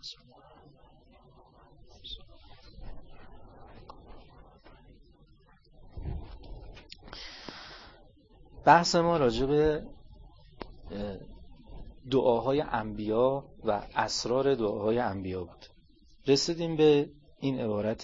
بحث ما راجع به دعاهای انبیا و اسرار دعاهای انبیا بود. رسیدیم به این عبارت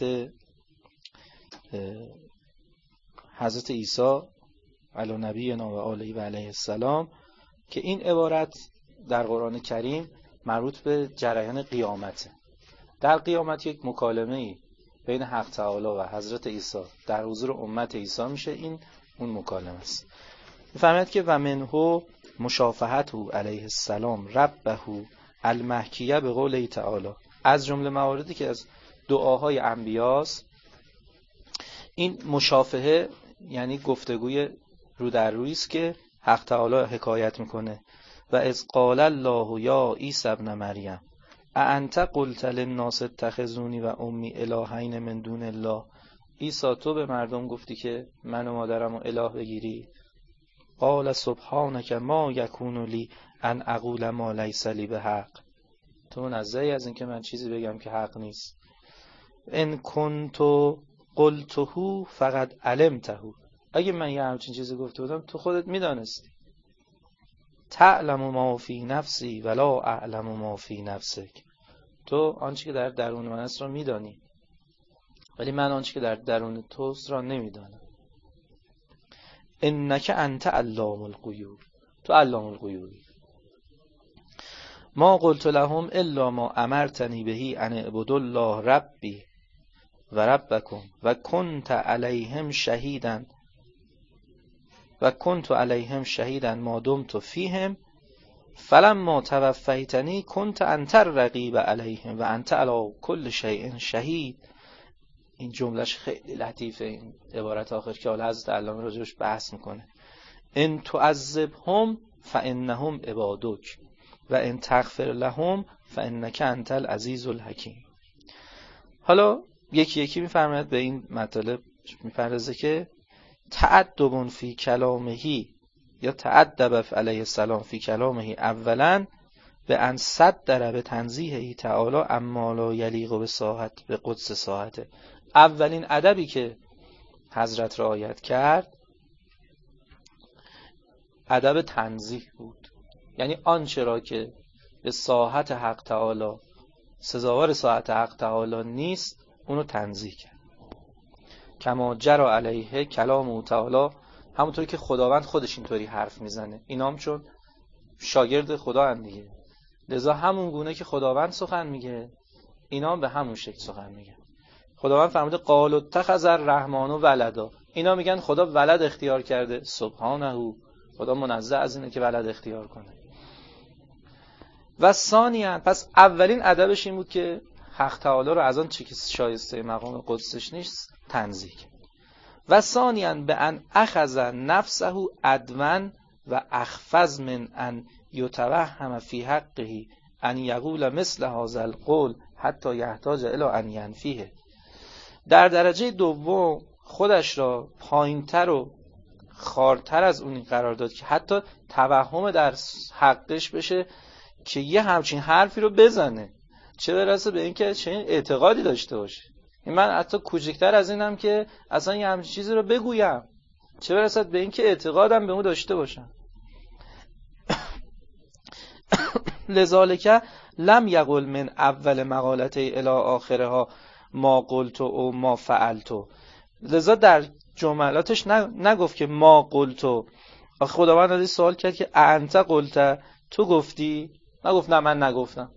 حضرت عیسی علی نبینا و آله و علیه السلام که این عبارت در قرآن کریم مربوط به جریان قیامته. در قیامت یک مکالمه‌ای بین حق تعالی و حضرت عیسی در حضور امت عیسی میشه. این اون مکالمه است. می‌فرماید که و منه مشافهته علیه السلام ربه المحکیه به قوله تعالی، از جمله مواردی که از دعاهای انبیاست این مشافهه، یعنی گفتگوی رو در رویی است که حق تعالی حکایت میکنه. و اذ قال الله یا عیسی ابن مریم اانت قلت للناس اتخذونی و امی الهین من دون الله، عیسی تو به مردم گفتی که من و مادرم رو اله بگیری؟ قال سبحانک ما یکون لی ان اقول ما لیس لی بحق، تو منزهی از این که من چیزی بگم که حق نیست. ان کنت قلته فقد علمته، اگه من یه همچین چیزی گفته بودم تو خودت میدانستی. تعلم ما فی نفسی ولا اعلم ما فی نفسک، تو آنچه که در درون من است را میدانی ولی من آنچه که در درون توست را نمیدانم. انک انت علام الغیوب، تو علام الغیوبی. ما قلت لهم الا ما امرتنی بهی ان اعبدوا الله ربی و ربکم و کنت علیهم شهیدا ما دمت فیهم فلما توفیتنی کنت انت الرقیب علیهم و انت علی کل شیء شهید. این جملهش خیلی لطیفه، این عبارت آخر که حالا حضرت علامه راجعش بحث میکنه. ان تعذبهم فانهم عبادک و ان تغفر لهم فانک انت العزیز الحکیم. حالا یکی یکی میفرماید به این مطالب میپردازه که تأدب فی کلامهی یا تأدب علیه السلام فی کلامهی اولا به ان صدر به تنزیهی تعالی اما لا یلیق به ساحت به قدس ساحته. اولین ادبی که حضرت رعایت کرد ادب تنزیه بود، یعنی آنچه را که به ساحت حق تعالی سزاوار ساحت حق تعالی نیست اونو تنزیه کرد. کما جرى علیه کلام تعالی، همونطوری که خداوند خودش اینطوری حرف میزنه، اینام چون شاگرد خدا هم دیگه، لذا همون گونه که خداوند سخن میگه اینا به همون شکل سخن میگه. خداوند فرموده قالوا اتخذ الرحمن ولدا، اینا میگن خدا ولد اختیار کرده. سبحانه، خدا منزه از اینه که ولد اختیار کنه. و ثانیاً، پس اولین ادبش این بود که حق تعالی رو از آن چیزی که شایسته مقام قدسش نیست تنزیه کرد. و ثانیاً به ان اخذ نفسه عدوا و اخفض من ان یتوهم فی حقه ان یقول مثل هذا القول حتی یحتاج الی ان ینفیه. در درجه دوم خودش را پایینتر و خارتر از اون قرار داد که حتی توهم در حقش بشه که یه همچین حرفی رو بزنه، چه برسه به این که چه اعتقادی داشته باشه. من حتی کوچکتر از اینم که اصلا یه همچین چیزی رو بگویم، چه برسه به این که اعتقادم به اون داشته باشم. لذالک لم یقل من اول مقالته الی آخرها ما قلت و ما فعلت. لذا در جملاتش نگفت که ما قلت. خداوند ازش سوال کرد که انت قلت، تو گفتی؟ نگفت نه من نگفتم.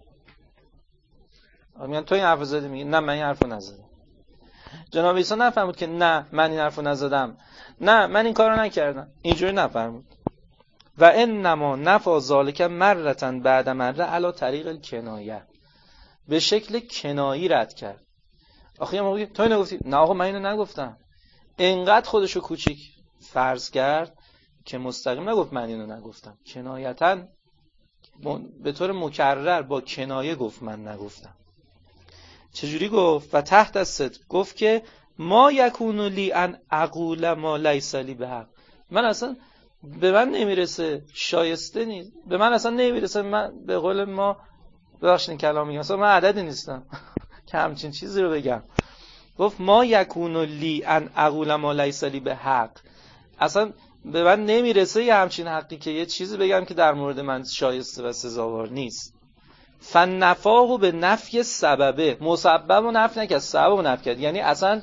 میگن تو این حرف زدی، میگه نه من این حرفو نزدم. جناب عیسی نفرمود که نه من این حرفو نزدم، نه من این کارو نکردم، اینجوری نفرمود. و انما نفى ذلک مرة بعد مره علی طریق الکنایه، به شکل کنایی رد کرد. آخه ما تو اینو گفتی؟ نه آقا من اینو نگفتم. اینقدر خودشو کوچیک فرض کرد که مستقیم نگفت من اینو نگفتم، کنایتاً به طور مکرر با کنایه گفت من نگفتم. چجوری گفت؟ و تحت الصدق گفت که ما یکون لی ان اقول ما لیس لی بحق، من اصلا به من نمیرسه، شایسته نیست، به من اصلا نمیرسه، من به قول ما ببخشید این کلام میگم اصلا من عددی نیستم که همچین چیزی رو بگم. گفت ما یکون لی ان اقول ما لیس لی به حق، اصلا به من نمیرسه یه همچین حقی که یه چیزی بگم که در مورد من شایسته و سزاوار نیست. فنفاهو به نفی سببه، مسبب و نفی نکرد، سبب و نفی کرد. یعنی اصلا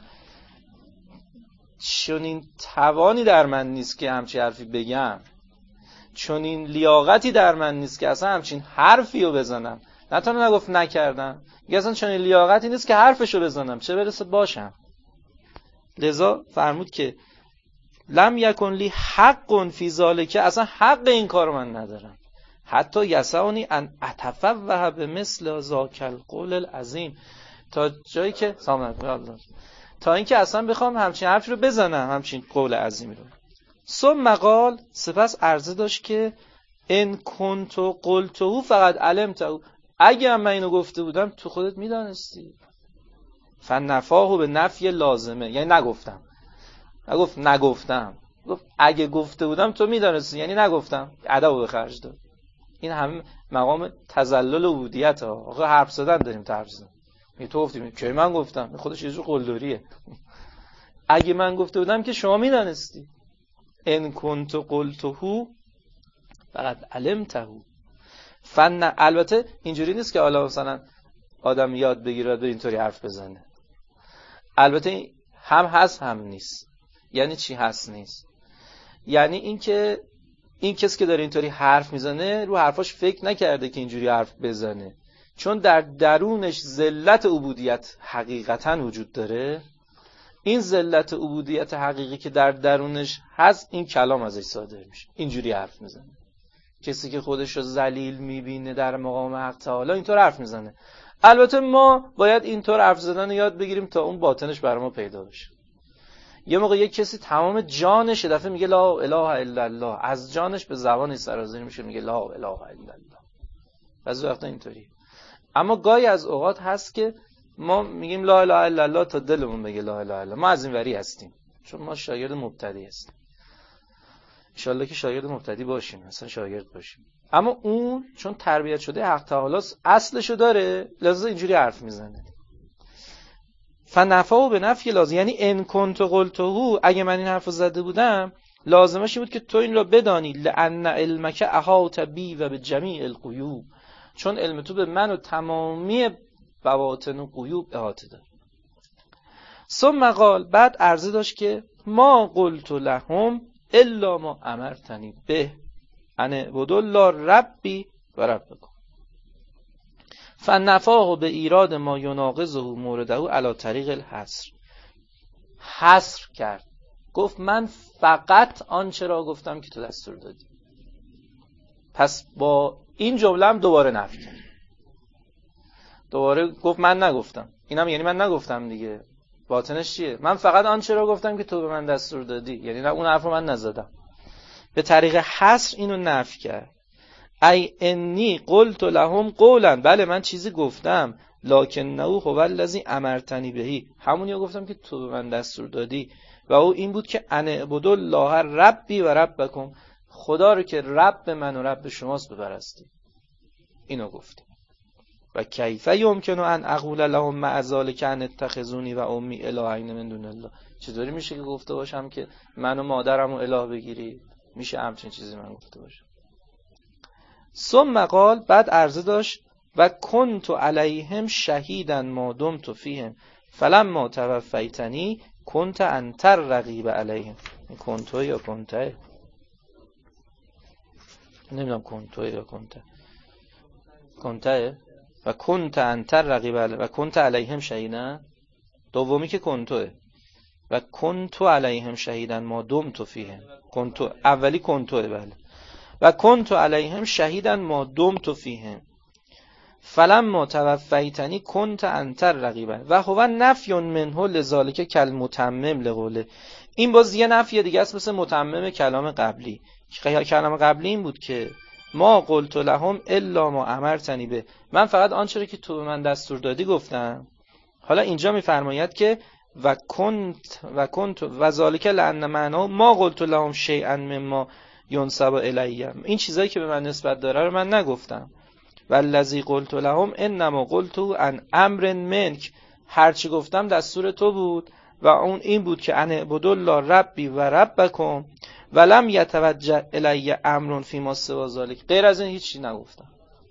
چون این توانی در من نیست که همچین حرفی بگم، چون این لیاقتی در من نیست که اصلا همچین حرفی رو بزنم. نه تنها نگفت نکردم، میگه اصلا چون این لیاقتی نیست که حرفشو بزنم، چه برسه باشم. لذا فرمود که لم یکن لی حق فی ذالک، اصلا حق این کارو من ندارم. حتی یسعنی ان اتفوه به مثل ذاک القول العظیم، تا جایی که تا اینکه اصلا بخوام همچین حرفی رو بزنم، همچین قول عظیمی رو. ثم قال، سپس عرضه داشت که ان کنت قلته فقط علمته، اگه من اینو گفته بودم تو خودت میدانستی. فنفاهو به نفی لازمه، یعنی نگفتم. گفت اگه گفته بودم تو میدانستی، یعنی نگفتم، ادبو به خرج داد. این همه مقام تذلل عبودیت ها. آقا حرف زدن داریم، طرف زدن. تو گفتی که من گفتم، خودش یه جور قلدریه. اگه من گفته بودم که شما میدانستی. ان کنت قلته فقط علمته. البته اینجوری نیست که حالا مثلا آدم یاد بگیره به اینطوری حرف بزنه. البته هم هست هم نیست. یعنی چی هست نیست؟ یعنی اینکه این کسی که داره اینطوری حرف میزنه رو حرفاش فکر نکرده که اینجوری حرف بزنه، چون در درونش ذلت عبودیت حقیقتا وجود داره. این ذلت عبودیت حقیقی که در درونش هست، این کلام ازش صادر میشه، اینجوری حرف میزنه. کسی که خودش رو ذلیل میبینه در مقام حق تعالی اینطور حرف میزنه. البته ما باید اینطور حرف زدن رو یاد بگیریم تا اون باطنش برای ما پیدا بشه. یه موقع یک کسی تمام جانش دفعه میگه لا اله الا الله، از جانش به زبانش سرازیر میشه میگه لا اله الا الله. بعضی وقتا اینطوری. اما گاهی از اوقات هست که ما میگیم لا اله الا الله تا دلمون بگه لا اله الا الله. ما از این وری هستیم، چون ما شاگرد مبتدی هستیم. ان شاءالله که شاگرد مبتدی باشیم، اصلا شاگرد باشیم. اما اون چون تربیت شده حق تعالی اصلشو داره، لذا اینجوری حرف میزنه. فنفاو به نفی لازم، یعنی ان کنت قلته، اگه من این حرفو زده بودم لازمش بود که تو این را بدانی، لان علمک احاط بی و به جمیع الغیوب، چون علم تو به من و تمامی بواطن و غیوب احاطه داره. ثم قال، بعد عرضه داشت که ما قلت لهم الا ما امرتنی به ان اعبدوا الله ربی و ربکم. فنفاه به ایراد ما یناقضه مورده علی طریق الحصر. حصر کرد، گفت من فقط آنچه را گفتم که تو دستور دادی. پس با این جمله هم دوباره نفی کرد. دوباره گفت من نگفتم. اینم یعنی من نگفتم دیگه. باطنش چیه؟ من فقط آنچه را گفتم که تو به من دستور دادی. یعنی نه اون حرف رو من نزدم. به طریق حصر اینو نفی کرد. ای انی قلت لهم قولا، بله من چیزی گفتم، لکنه هو الذی امرتنی بهی، همونیو گفتم که تو به من دستور دادی، و او این بود که ان اعبدوا الله ربی و ربکم، خدا رو که رب من و رب شماست بپرستید. اینو گفتم. و کیف یمکن ان اقول لهم مع ذلک ان اتخذونی و امی الهین من دون الله، چطوری میشه که گفته باشم که من و مادرم رو اله بگیرید؟ میشه همچین چیزی من گفته باشم؟ ثم قال، بعد عرضه داشت و کنت علیهم شهیدا ما دمت فیهم فلما توفیتنی کنت انت الرقیب علیهم. کنت یا کنته؟ نمیدونم کنت یا کنته. کنته؟ و کنت انت الرقیب علیهم و کنت علیهم شهیدا. دومی که کنتوه. و کنت علیهم شهیدا ما دمت فیهم. کنتو اولی کنتوه. بله. و کنت علیهم شهیدا ما دمت فیهم فلما توفیتنی کنت انت الرقیب و هو نفی منه لذالک کالمتمم لقوله. این باز یه نفی دیگه است مثل متمم کلام قبلی. کلام قبلی این بود که ما قلت لهم الا ما امرتنی به، من فقط آنچه را که تو به من دستور دادی گفتم. حالا اینجا میفرماید که و کنت و ذالک لان معنا ما قلت لهم شیئا مما ینسب الیه، این چیزایی که به من نسبت داره رو من نگفتم. والذی قلت لهم انما قلت عن امر منک، هرچی گفتم دستور تو بود و اون این بود که ان اعبدوا الله ربی و ربکم ولم یتوجه الی امر فیما سوى ذلک، غیر از این هیچی نگفتم.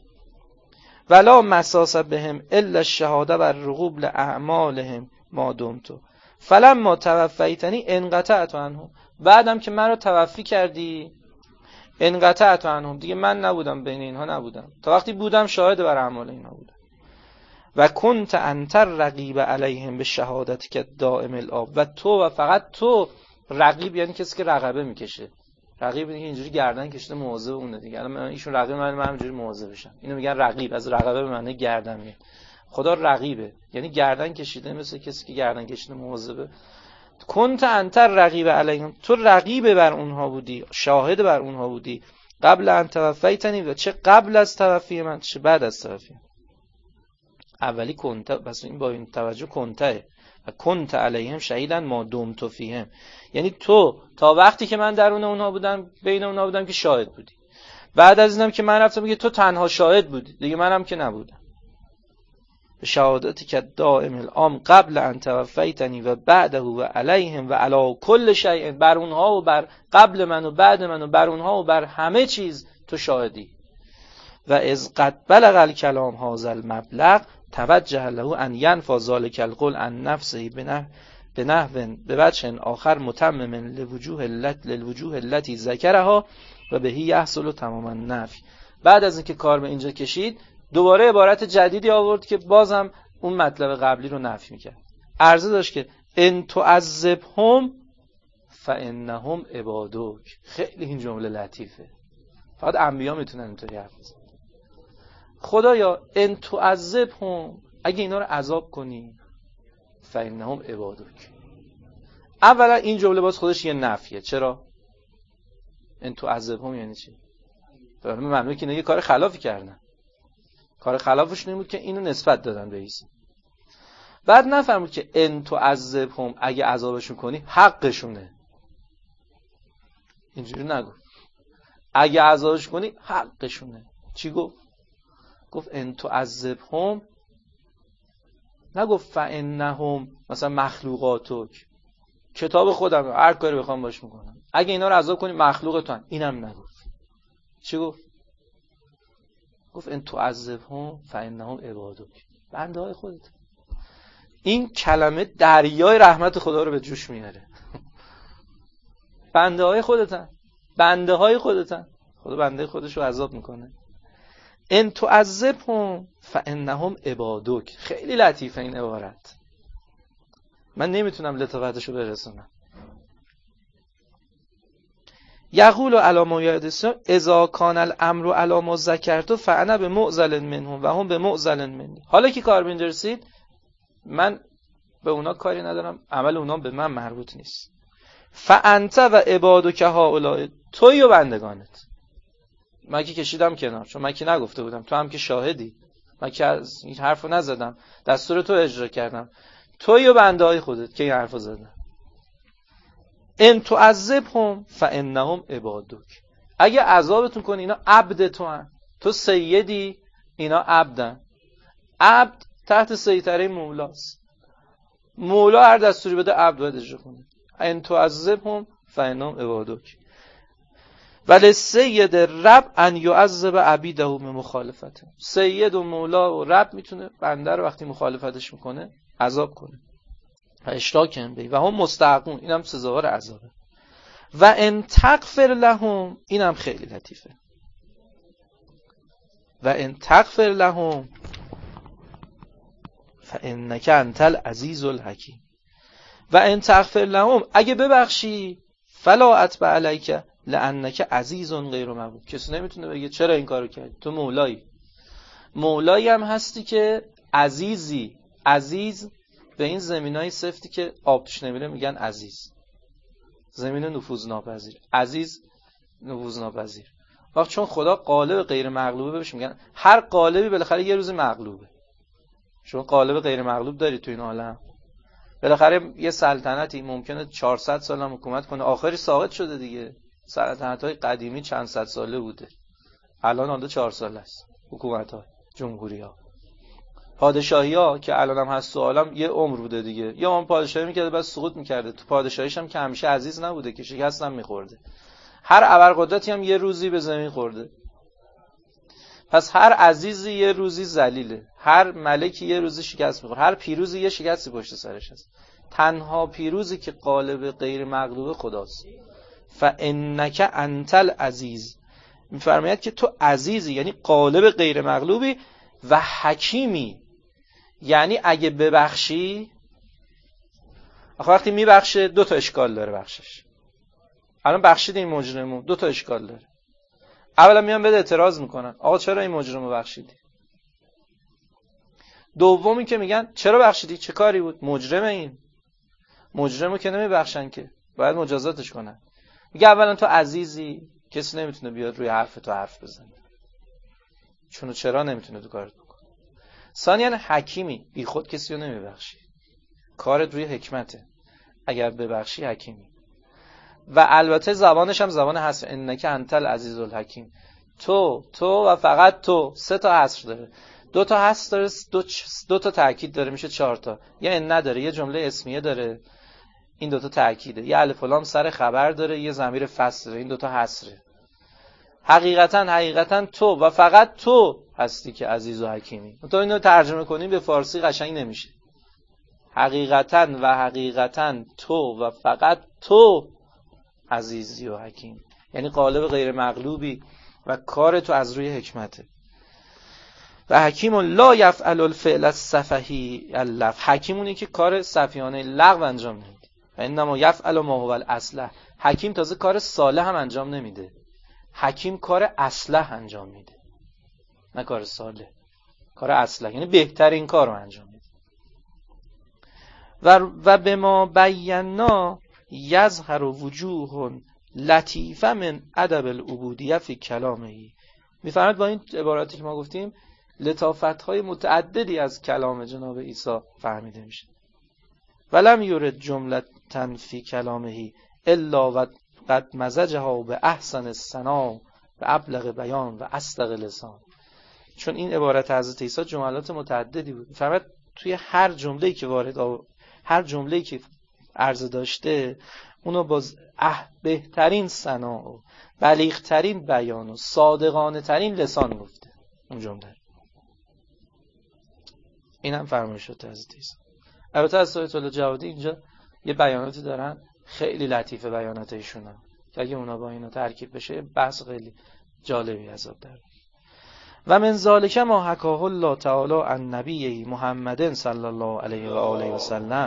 ولا مساس بهم الا الشهاده و الرغوب لاعمالهم ما دمت فلما توفیتنی انقطعت عنهم، بعدم که من رو توفی کردی انقطعت عنهم، دیگه من نبودم، بین اینها نبودم، تا وقتی بودم شاهد بر اعمال اینها بودم. و کنت انت رقیب علیهم به شهادتی که دائم الاب، و تو و فقط تو رقیب، یعنی کسی که رقبه میکشه. رقیب اینه که اینجوری گردن کشته مواظب اونه دیگه. الان ایشون رقیب من همینجوری مواظب بشم، اینو میگن رقیب، از رقبه به معنی گردن میاد. خدا رقیبه یعنی گردن کشیده، مثل کسی که گردن کشیده مواظبه. کنت انت رقیب علیهم، تو رقیب بر اونها بودی، شاهد بر اونها بودی. قبل ان توفیتنی، و چه قبل از توفی من چه بعد از توفی. اولی کنت، بس این با این توجه کنته و کنت علیهم شهیدا ما دمت فیهم، یعنی تو تا وقتی که من درون اونها بودم، بین اونها بودم که شاهد بودی. بعد از اینم که من رفتم میگه تو تنها شاهد بودی دیگه، منم که نبودم. به شهادتی که دائم الام قبل ان توفیتنی و بعده و علیهم و علی کل شیء، بر اونها و بر قبل من و بعد من و بر اونها و بر همه چیز تو شاهدی. و از قد بلغ الکلام هذا المبلغ توجه له ان ينفى ذلك القول عن نفسه بنحو بوجه آخر متمم للوجوه التي ذكرها و بهی یحصل تمام النفی. بعد از اینکه کار به اینجا کشید دوباره عبارت جدیدی آورد که بازم اون مطلب قبلی رو نفی میکرد. عرضه داشت که ان تعذبهم فانهم عبادک. خیلی این جمله لطیفه، فقط انبیا میتونن اینطوری حرف بزنن. خدایا ان تعذبهم، اگه اینا رو عذاب کنی، فانهم عبادک. اولا این جمله باز خودش یه نفیه. چرا؟ ان تعذبهم یعنی چی؟ به معنی که اینا یه کار خلافی کردن. کار خلافش این بود که اینو نسبت دادن به عیسی. بعد نفرمود که ان تعذبهم، اگه عذابشون کنی حقشونه. اینجوری نگفت. اگه عذابش کنی حقشونه. چی گفت؟ گفت ان تعذبهم، نگفت فانهم مثلا مخلوقاتک، کتاب خودم هر کاری بخوام باش میکنم، اگه اینا رو عذاب کنی مخلوقتون. اینم نگفت. چی گفت؟ گفت ان تعذبهم فانهم عبادک، بنده های خودت. این کلمه دریای رحمت خدا رو به جوش میاره. بنده های خودتن، بنده های خودتن، خدا بنده خودش رو عذاب میکنه. ان تعذبهم فانهم عبادک. خیلی لطیفه این عبارت، من نمیتونم لطافتش رو برسونم. یقول علی ما یحدثون اذا کان الامر علی ما ذکرت فانا بمعزل منهم و هم بمعزل منی. حالا که کار به اینجا رسید، من به اونا کاری ندارم، عمل اونا به من مربوط نیست. فانت و عبادک هؤلاء، توی و بندگانت. من که کشیدم کنار، چون من که نگفته بودم، تو هم که شاهدی، من که این حرفو نزدم، دستور تو اجرا کردم. توی و بنده های خودت که این حرفو زدن. ان تعذبهم فانهم عبادک، اگه عذابتون کنی اینا عبد تو هن. تو سیدی، اینا عبدن. عبد تحت سیطره مولاست. مولا هر دستوری بده عبد باید اجرا کنه. ان تعذبهم فانهم عبادک ولی سید رب ان یعذب عبیده بمخالفته. سید و مولا و رب میتونه بنده رو وقتی مخالفتش میکنه عذاب کنه و اشراک بی و هم مستحقون، اینم سزاوار عذابه. و ان تغفر لهم، اینم خیلی لطیفه. و ان تغفر لهم فانک انت العزیز الحکیم. و ان تغفر لهم، اگه ببخشی، فلا اتبع علیک لانک عزیز غیر مغلوب. کسی نمیتونه بگه چرا این کارو کردی، تو مولایی هم هستی که عزیزی. عزیز به این زمینای سفتی که آب توش نمیره میگن عزیز، زمین نفوذناپذیر. عزیز نفوذناپذیر. وقت چون خدا قالب غیر مغلوبه بهش میگن، هر قالبی بالاخره یه روز مغلوبه. شما قالب غیر مغلوب داری تو این عالم. بالاخره یه سلطنتی ممکنه 400 سال هم حکومت کنه، آخری ساقط شده دیگه. سلطنت‌های قدیمی چند صد ساله بوده، الان 4 ساله است. حکومت‌ها، جمهوری‌ها. پادشاهی‌ها که الان هم هست تو عالم یه عمر بوده دیگه. یه عمر پادشاهی می‌کرده بعد سقوط می‌کرده. تو پادشاهیش هم که همیشه عزیز نبوده که شکست هم می‌خورده. هر ابرقدرتی هم یه روزی به زمین خورده. پس هر عزیزی یه روزی ذلیله، هر ملکی یه روزی شکست می‌خوره، هر پیروزی یه شکستی پشت سرش هست. تنها پیروزی که غالب غیر مغلوب خداست. فانک انت العزیز، می‌فرماید که تو عزیزی، یعنی غالب غیر مغلوبی، و حکیمی، یعنی اگه ببخشی. آخه وقتی میبخشه دو تا اشکال داره بخشش. الان بخشید این مجرمو، دو تا اشکال داره. اولا میان بده اعتراض میکنن، آقا چرا این مجرمو بخشیدی؟ دومی که میگن چرا بخشیدی؟ چه کاری بود؟ مجرمه این. مجرمو که نمیبخشن که، باید مجازاتش کنن. میگه اولا تو عزیزی، کسی نمیتونه بیاد روی حرف تو حرف بزنه. چون چرا نمیتونه تو کارت بکنه. ثانیاً حکیمی، بی خود کسی رو نمیبخشی. کارت روی حکمته. اگر ببخشی حکیمی. و البته زبانش هم زبان حصر، انک انت العزیز الحکیم. تو و فقط تو. 3 تا حصر داره. 2 تا حصر داره، 2 تا تأکید داره، میشه 4 تا. یه ان نداره، یه جمله اسمیه داره، این 2 تا تأکیده. یه الف و لام سر خبر داره، یه ضمیر فصل داره، این 2 تا حصره. حقیقتا تو و فقط تو هستی که عزیز و حکیمی. تو اینو ترجمه کنیم به فارسی قشنگ نمیشه. حقیقتا تو و فقط تو عزیزی و حکیم، یعنی غالب غیر مغلوبی و کار تو از روی حکمته. و حکیم لا یفعل الفعل السفهی اللغو، حکیمونی که کار سفیانه لغو انجام نمیده. و انما یفعل ما هو الاصلح، حکیم تازه کار صالح هم انجام نمیده. حکیم کار اصلح انجام میده، نه کار صالح، کار اصلح، یعنی بهترین کار رو انجام میده. و به ما بینا یظهر وجوه لطیفه من ادب العبودیه فی کلامه. میفرماید با این عباراتی که ما گفتیم لطافت‌های متعددی از کلام جناب عیسی فهمیده میشه. ولم یورد جملةً فی کلامه الا و قد مزجها به احسن الثنا و ابلغ بیان و اصدق لسان. چون این عبارت حضرت عیسی جملات متعددی بود. میفرماید توی هر جمله‌ای که هر جمله‌ای که عرض داشته اونو با بهترین ثنا و بلیغ‌ترین بیان و صادقانه ترین لسان گفته اون جمله. این هم فرمایش شده حضرت عیسی. البته از آیت الله جوادی اینجا یه بیاناتی دارن خیلی لطیفه بیانات ایشون هم، که اگه اونا با اینا ترکیب بشه بحث خیلی جالبی عذاب داره. و من ذالک ما حکاه الله تعالی عن نبیه محمد صلی الله علیه و آله و سلم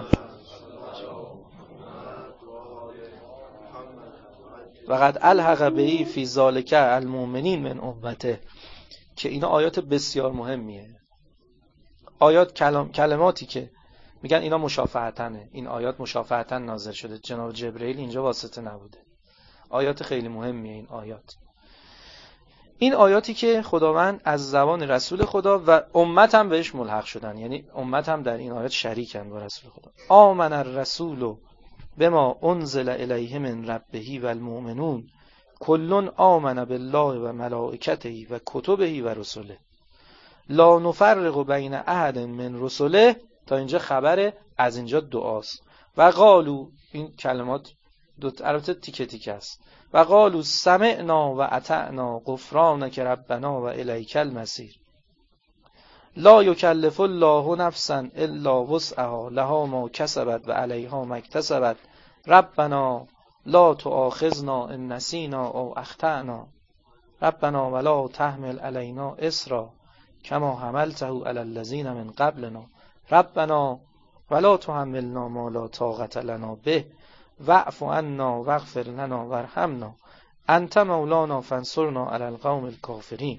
و قد الحق به فی ذالک المؤمنین من امته، که اینا آیات بسیار مهمیه. آیات کلماتی که میگن اینا مشافهتنه، این آیات مشافهتن نازل شده، جناب جبرئیل اینجا واسطه نبوده. آیات خیلی مهمیه این آیات. این آیاتی که خداوند از زبان رسول خدا و امت هم بهش ملحق شدن، یعنی امت هم در این آیات شریکن با رسول خدا. آمن الرسول بما انزل الیه من ربه و المؤمنون کل آمن بالله و ملائکته و کتبه و رسله لا نفرق بین احد من رسله. تا اینجا خبره، از اینجا دعاست. و قالو، این کلمات البته تیکه تیکه است. و قالو سمعنا و اطعنا غفرانک ربنا و الیک المصیر لا یکلف الله نفسا الا وسعها لها ما کسبت و علیها ما اکتسبت ربنا لا تؤاخذنا ان نسینا او اخطأنا ربنا ولا تحمل علینا اصرا کما حملته علی الذین من قبلنا ربنا ولا تحملنا ما لا طاقة لنا به واعف عنا واغفر لنا وارحمنا انت مولانا فانصرنا علی القوم الکافرین.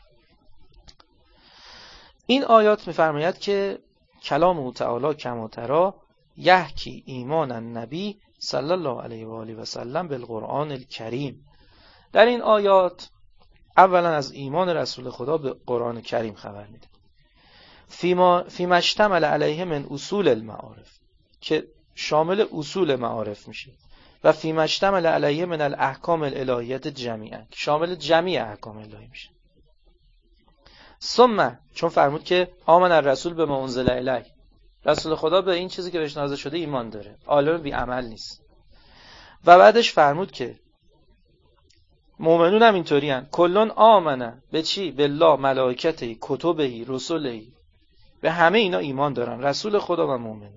این آیات می‌فرماید که کلام او تعالی کما ترى یحکی ایمان النبی صلی الله علیه و آله و سلم بالقرآن الکریم. در این آیات اولا از ایمان رسول خدا به قرآن کریم خبر میده. فیما اشتمل علیه من اصول المعارف، که شامل اصول معارف میشه، و فیما اشتمل علیه من الاحکام الالهیت جمیعا، که شامل جمیع احکام الهی میشه. ثم چون فرمود که آمن الرسول به ما انزل الیه، رسول خدا به این چیزی که بهش نازل شده ایمان داره، عالم بی عمل نیست. و بعدش فرمود که مؤمنون هم اینطوری هن. کلون آمنه به چی؟ بالله ملائکته کتبه رسله، به همه اینا ایمان دارن، رسول خدا و مؤمن.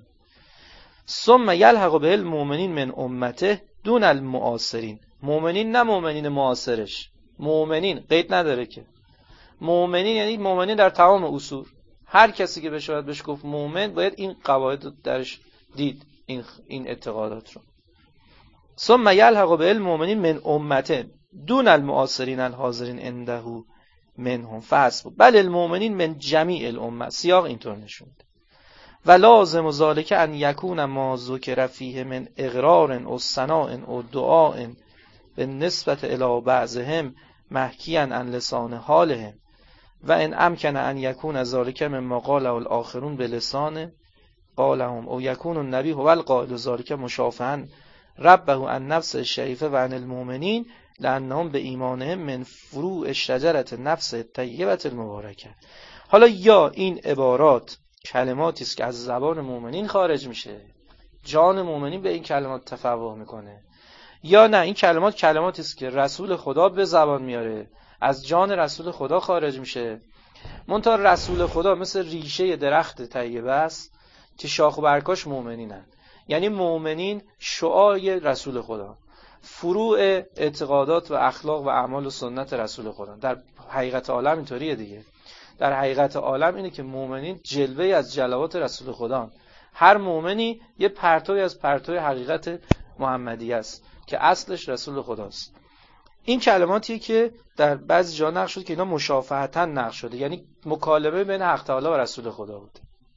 ثم یلحق به المؤمنین من امته دون المعاصرین، مؤمنین نه مؤمنین معاصرش، مؤمنین قید نداره که، مؤمنین یعنی مؤمنین در تمام اصول، هر کسی که بشه باید بهش گفت مؤمن باید این قواعد درش دید، این اعتقادات رو. ثم یلحق به المؤمنین من امته دون المعاصرین الحاضرین عنده منهم فحسب بل المؤمنین من جمیع الامه. سیاق اینطور نشوند. و لازم ذلک ان یکون ما ذکر فیه من اقرار او ثناء او دعاء بالنسبت الی بعضهم محکیا عن لسان حالهم و ان امکن ان یکون ذلک مما قاله الاخرون بلسان قالهم او یکون النبی هو القائل ذلک مشافها ربه عن نفس الشریفه و عن المؤمنین لانهم به ایمانهم من فروع شجرة نفس طیبة المبارکه. حالا یا این عبارات کلماتی است که از زبان مؤمنین خارج میشه، جان مؤمنین به این کلمات تفوه میکنه، یا نه این کلمات کلماتی است که رسول خدا به زبان میاره، از جان رسول خدا خارج میشه. منتها رسول خدا مثل ریشه درخت طیبه است که شاخ و برگاش مؤمنینن، یعنی مؤمنین شعاع رسول خدا، فروع اعتقادات و اخلاق و اعمال و سنت رسول خدا. در حقیقت عالم اینطوریه دیگه، در حقیقت عالم اینه که مؤمنین جلوه از جلوات رسول خدا، هر مؤمنی یه پرتوی از پرتوی حقیقت محمدی است که اصلش رسول خداست. این کلماتیه که در بعضی جا نقش شده که اینا مشافهتاً نقش شده، یعنی مکالمه بین حق تعالی و رسول خدا بود.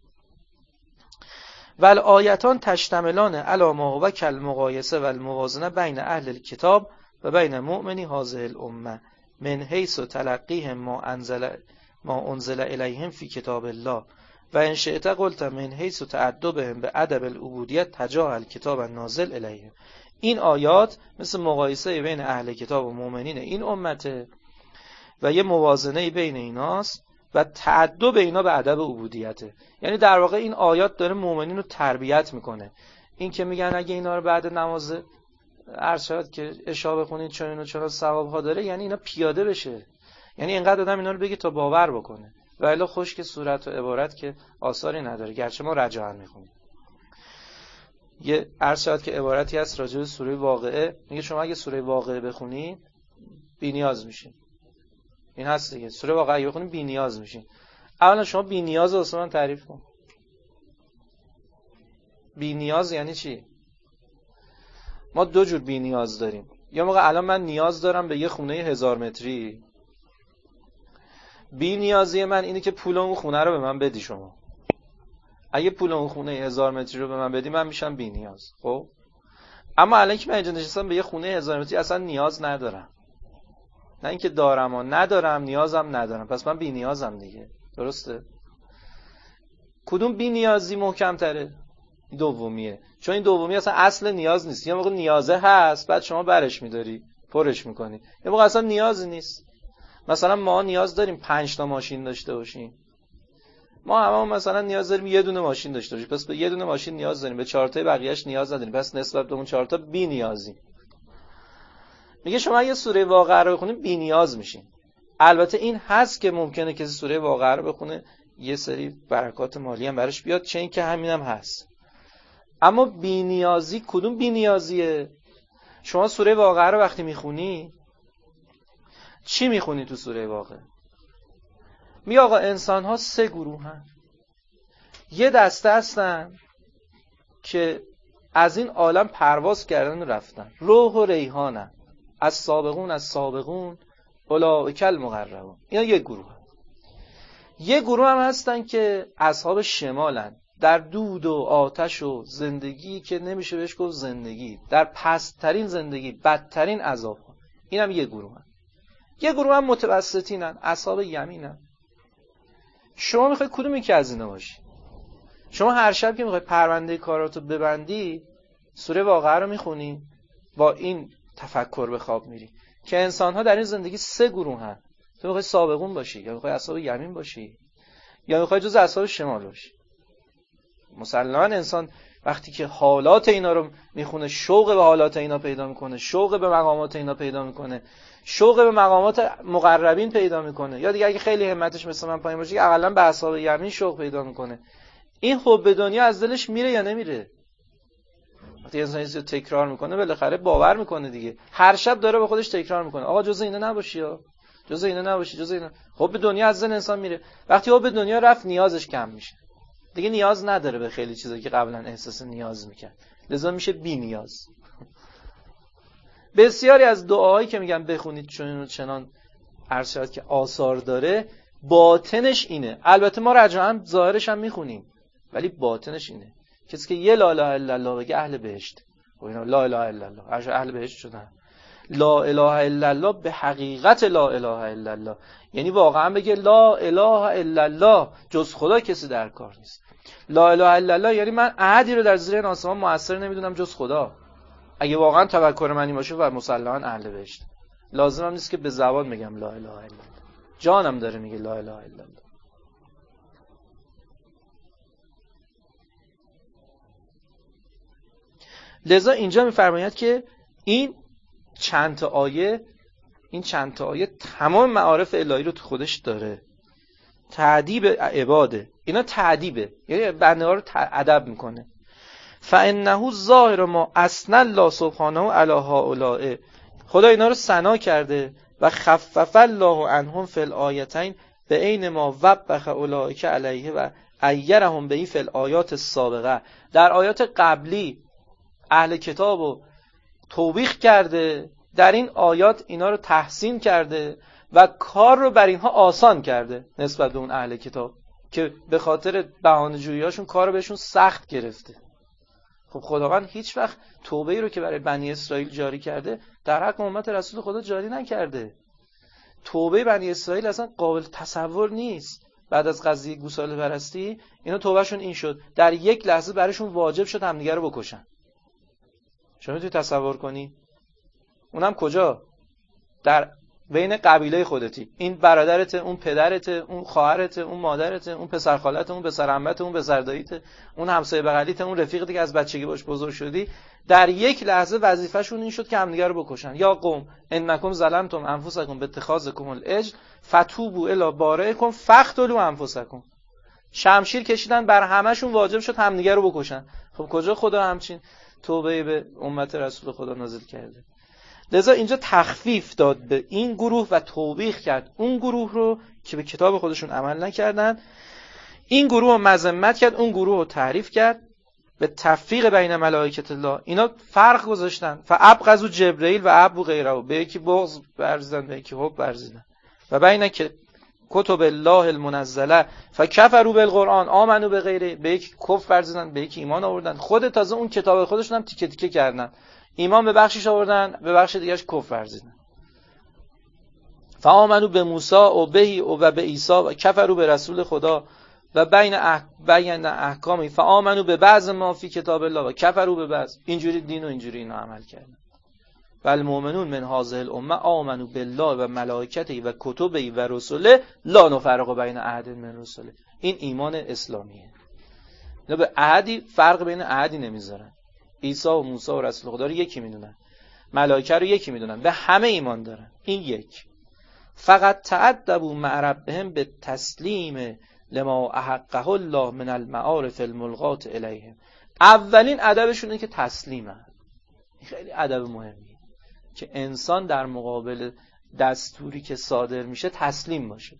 ول آیتان تشتملان علی ما هو کالمقایسه و الموازنه بین اهل الکتاب و بین مؤمنی هذه الامه من حیث تلقیهم ما انزل الیهم فی کتاب الله و ان شئت قلت من حیث تأدبهم به ادب العبودیت تجاه الکتاب النازل الیهم. این آیات مثل مقایسه بین اهل کتاب و مؤمنین این امته و یه موازنه بین ایناست و تأدب اینا به ادب عبودیته. یعنی در واقع این آیات داره مؤمنین رو تربیت میکنه. این که میگن اگه اینا رو بعد نماز عرض شد که عشاء بخونید چون و چرا ثواب ها داره، یعنی اینا پیاده بشه، یعنی اینقدر آدم اینا رو بگه تا باور بکنه، و الا خشک صورت و عبارت که آثاری نداره، گرچه ما رجاء میخونیم. یه عرض شد که عبارتی هست راجع به سوره واقعه، میگه شما اگه سوره واقعه بخونید بی‌نیاز میشین. این هست دیگه، سوره واقعه بخونید بی‌نیاز میشین. اولا شما بی‌نیاز واسه من تعریف کن. بی‌نیاز یعنی چی؟ ما دو جور بی‌نیاز داریم. یا موقع الان من نیاز دارم به یه خونه 1000 متری، بی‌نیازی من اینه که پول اون خونه رو به من بدی شما. اگه پول اون خونه 1000 متری رو به من بدی من میشم بی‌نیاز. خب اما الان که من اینجا نشستم به یه خونه 1000 متری اصلا نیاز ندارم، نه اینکه دارم و ندارم، نیازم ندارم، پس من بی‌نیازم دیگه. درسته؟ کدوم بی‌نیازی محکم تره؟ دومیه، چون این دومی اصلا اصل نیاز نیست. یه موقع نیازه هست بعد شما برش می‌داری پرش می‌کنی، یه موقع اصلا نیازی نیست. مثلا ما نیاز داریم 5 تا ماشین داشته باشیم، ما هممون مثلا نیاز داریم یه دونه ماشین داشته باشیم، پس به یه دونه ماشین نیاز داریم، به 4 تا بقیه‌اش نیاز نداریم، پس نسبت به اون 4 تا بی‌نیازیم. میگه شما اگه سوره واقعه رو بخونید بی‌نیاز میشین. البته این هست که ممکنه کسی سوره واقعه رو بخونه یه سری برکات مالی هم براش بیاد، چه این که همینم هست. اما بی‌نیازی کدوم بی‌نیازیه؟ شما سوره واقعه رو وقتی میخونی چی میخونی تو سوره واقعه؟ میگه آقا انسان ها 3 گروه هن. یه دسته هستن که از این عالم پرواز کردن و رفتن، روح و ریحانن، از سابقون اولئک المقربون. اینا یک گروه هن. یه گروه هم هستن که اصحاب شمالن، در دود و آتش و زندگی که نمیشه بهش گفت زندگی، در پست‌ترین زندگی، بدترین عذاب ها. این هم یه گروه هن. یه گروه هم متوسطینن، اصحاب یمینن. شما میخوای کدومی که از اینا باشی؟ شما هر شب که میخوای پرونده کاراتو ببندی سوره واقعه رو میخونی، با این تفکر به خواب میری که انسان‌ها در این زندگی 3 گروه هن. تو میخوای سابقون باشی یا میخوای اصحاب یمین باشی یا میخوای جز اصحاب شمال باشی؟ مسلماً انسان وقتی که حالات اینا رو میخونه شوق به حالات اینا پیدا میکنه، شوق به مقامات اینا پیدا میکنه، شوق به مقامات مقربین پیدا میکنه، یا دیگه اگه خیلی همتش مثل من پایین باشه اقلا به اصحاب یمین شوق پیدا میکنه. این حب دنیا از دلش میره یا نمیره؟ وقتی انسان چیزی رو تکرار میکنه بالاخره باور میکنه دیگه. هر شب داره به خودش تکرار میکنه آقا جز اینا نباشی، ها جز اینا نباشی، جز اینا. حب دنیا از دل انسان میره. وقتی حب دنیا رفت نیازش کم میشه، دیگه نیاز نداره به خیلی چیزایی که قبلا احساس نیاز میکرد، لذا میشه بی نیاز. بسیاری از دعاهایی که میگن بخونید چون چنان عرض شد که آثار داره، باطنش اینه. البته ما رجعاً ظاهرش هم میخونیم ولی باطنش اینه. کسی که یه لا اله الا الله بگه اهل بهشت، و اینا لا اله الا الله اهل بهشت شدن. لا اله الا الله به حقیقت لا اله الا الله، یعنی واقعا بگه لا اله الا الله، جز خدا کسی در کار نیست. لا اله الا الله یعنی من احدی رو در زیر آسمان مؤثر نمیدونم جز خدا. اگه واقعا تفکر من این باشه و مسلماً اهل بهشت، لازم هم نیست که به زبان بگم لا اله الا الله، جانم داره میگه لا اله الا الله. لذا اینجا میفرماید که این چند تا آیه تمام معارف الهی رو تو خودش داره. تعدیب عباده، اینا تعدیبه، یعنی بنده ها رو ادب میکنه. فانه ظاهر ما اثنى الله سبحانه علی هؤلاء، خدا اینا رو ثنا کرده و خفف الله عنهم فی الآیتین به عین ما وبخ اولئک علیه و عیرهم به فی الآیات السابقه. در آیات قبلی اهل کتاب رو توبیخ کرده، در این آیات اینا رو تحسین کرده و کار رو بر اینها آسان کرده نسبت به اون اهل کتاب که به خاطر بهانه‌جویی‌هاشون کار رو بهشون سخت گرفته. خب خداوند هیچ وقت توبه‌ای رو که برای بنی اسرائیل جاری کرده در حق امت رسول خدا جاری نکرده. توبه بنی اسرائیل اصلا قابل تصور نیست. بعد از قضیه گوساله پرستی اینا توبهشون این شد در یک لحظه براشون واجب شد همدیگه رو بکشن. شما میتونی تصور کنی؟ اونم کجا؟ در بین قبیله خودتی. این برادرته، اون پدرته، اون خواهرته، اون مادرته، اون پسر خالته، اون پسر عمته، اون پسر داییته، اون همسایه بغلیته، اون رفیقتی که از بچگی باش بزرگ شدی. در یک لحظه وظیفه‌شون این شد که همدیگه رو بکشن. یا قوم انکم ظلمتم انفسکم باتخاذکم العجل فتوبوا الی بارئکم فاقتلوا انفسکم. شمشیر کشیدن بر همشون واجب شد همدیگه رو بکشن. خب کجا خدا همچین توبه به امت رسول خدا نازل کرده؟ لذا اینجا تخفیف داد به این گروه و توبیخ کرد اون گروه رو که به کتاب خودشون عمل نکردن. این گروه رو مذمت کرد، اون گروه رو تعریف کرد به تفریق بین ملائکه الله. اینا فرق گذاشتن، فابغضوا جبرئیل و ابو غیره، به یکی بغض ورزیدن به یکی حب ورزیدن. و بین که کتب الله المنزله فکفروا بالقرآن آمنوا بغیره، به یکی کفر ورزیدن به یکی ایمان آوردن. خود تازه اون کتاب خودشون هم تیکه تیکه کردن، ایمان به بخشش آوردن به بخش دیگه‌اش کفر ورزیدن. فآمنوا به موسی و بهی و به عیسی و کفروا به رسول خدا و بین احکامی فآمنوا به بعض ما فی کتاب الله و کفروا به بعض. اینجوری دین و اینجوری اینا عمل کردن. و المؤمنون من هذه الامه آمنوا بالله و ملائکته و کتبه و رسله لا نفرق بین احد من رسله. این ایمان اسلامیه. اینا به احدی فرق بین احدی نمیذارن. عیسی و موسی و رسول خدا رو یکی میدونن، ملائکه رو یکی میدونن، به همه ایمان دارن. این یک. فقط تأدبوا مع ربهم به تسلیم لما احقه الله من المعارف الملغات الیهم. اولین ادبشون اینه که تسلیمه. خیلی ادب مهمیه که انسان در مقابل دستوری که صادر میشه تسلیم باشه.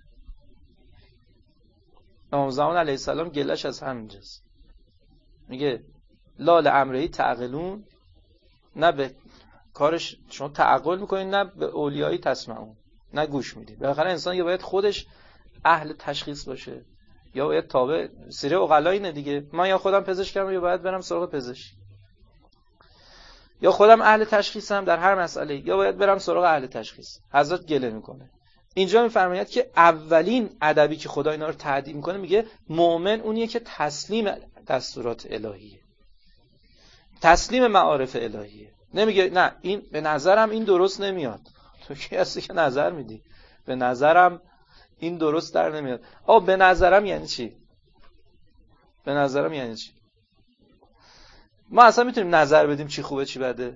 امام زمان علیه السلام گلش از همینجاست. میگه لا لامرهی تعقلون، نه به کارش شما تعقل میکنید نه به اولیایی تسمعون، نه گوش میدید. بالاخره انسان یا باید خودش اهل تشخیص باشه یا باید تابع سیره عقلا اینه دیگه. من یا خودم پزشکم یا باید برم سراغ پزشک، یا خودم اهل تشخیصم در هر مسئله یا باید برم سراغ اهل تشخیص. حضرت گله میکنه. اینجا میفرماید که اولین ادبی که خدا اینا رو تعدیل میکنه میگه مؤمن اونیه که تسلیم دستورات الهیه، تسلیم معارف الهیه. نمیگه نه این به نظرم این درست نمیاد. تو کی هستی که نظر میدی؟ به نظرم این درست در نمیاد. به نظرم یعنی چی؟ به نظرم یعنی چی؟ ما اصلا میتونیم نظر بدیم چی خوبه چی بده؟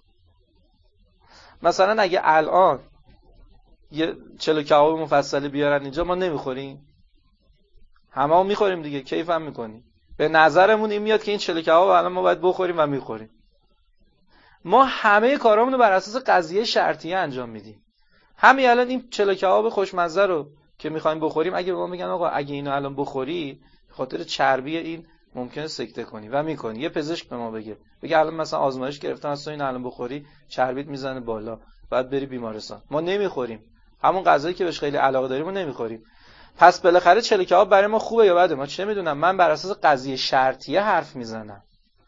مثلا اگه الان یه چلو کباب مفصلی بیارن اینجا ما نمیخوریم؟ همه میخوریم دیگه، کیف هم میکنیم. به نظرمون این میاد که این چلو کباب الان ما باید بخوریم و میخوریم. ما همه کارامون رو بر اساس قضیه شرطیه انجام میدیم. همین الان این چلو کباب خوشمزه رو که میخوایم بخوریم، اگه به ما بگن آقا اگه اینو الان بخوری خاطر چربی این ممکنه سکته کنی و میکنی، یه پزشک به ما بگه الان مثلا آزمایش گرفتن از تو این الان بخوری چربیت میزنه بالا، بعد بری بیمارستان، ما نمیخوریم. همون غذایی که بهش خیلی علاقه داریم ما نمیخوریم. پس بالاخره چلو کباب برای ما خوبه یا بده؟ ما چه میدونم؟ من بر اساس قضیه شرطیه حرف میزنم.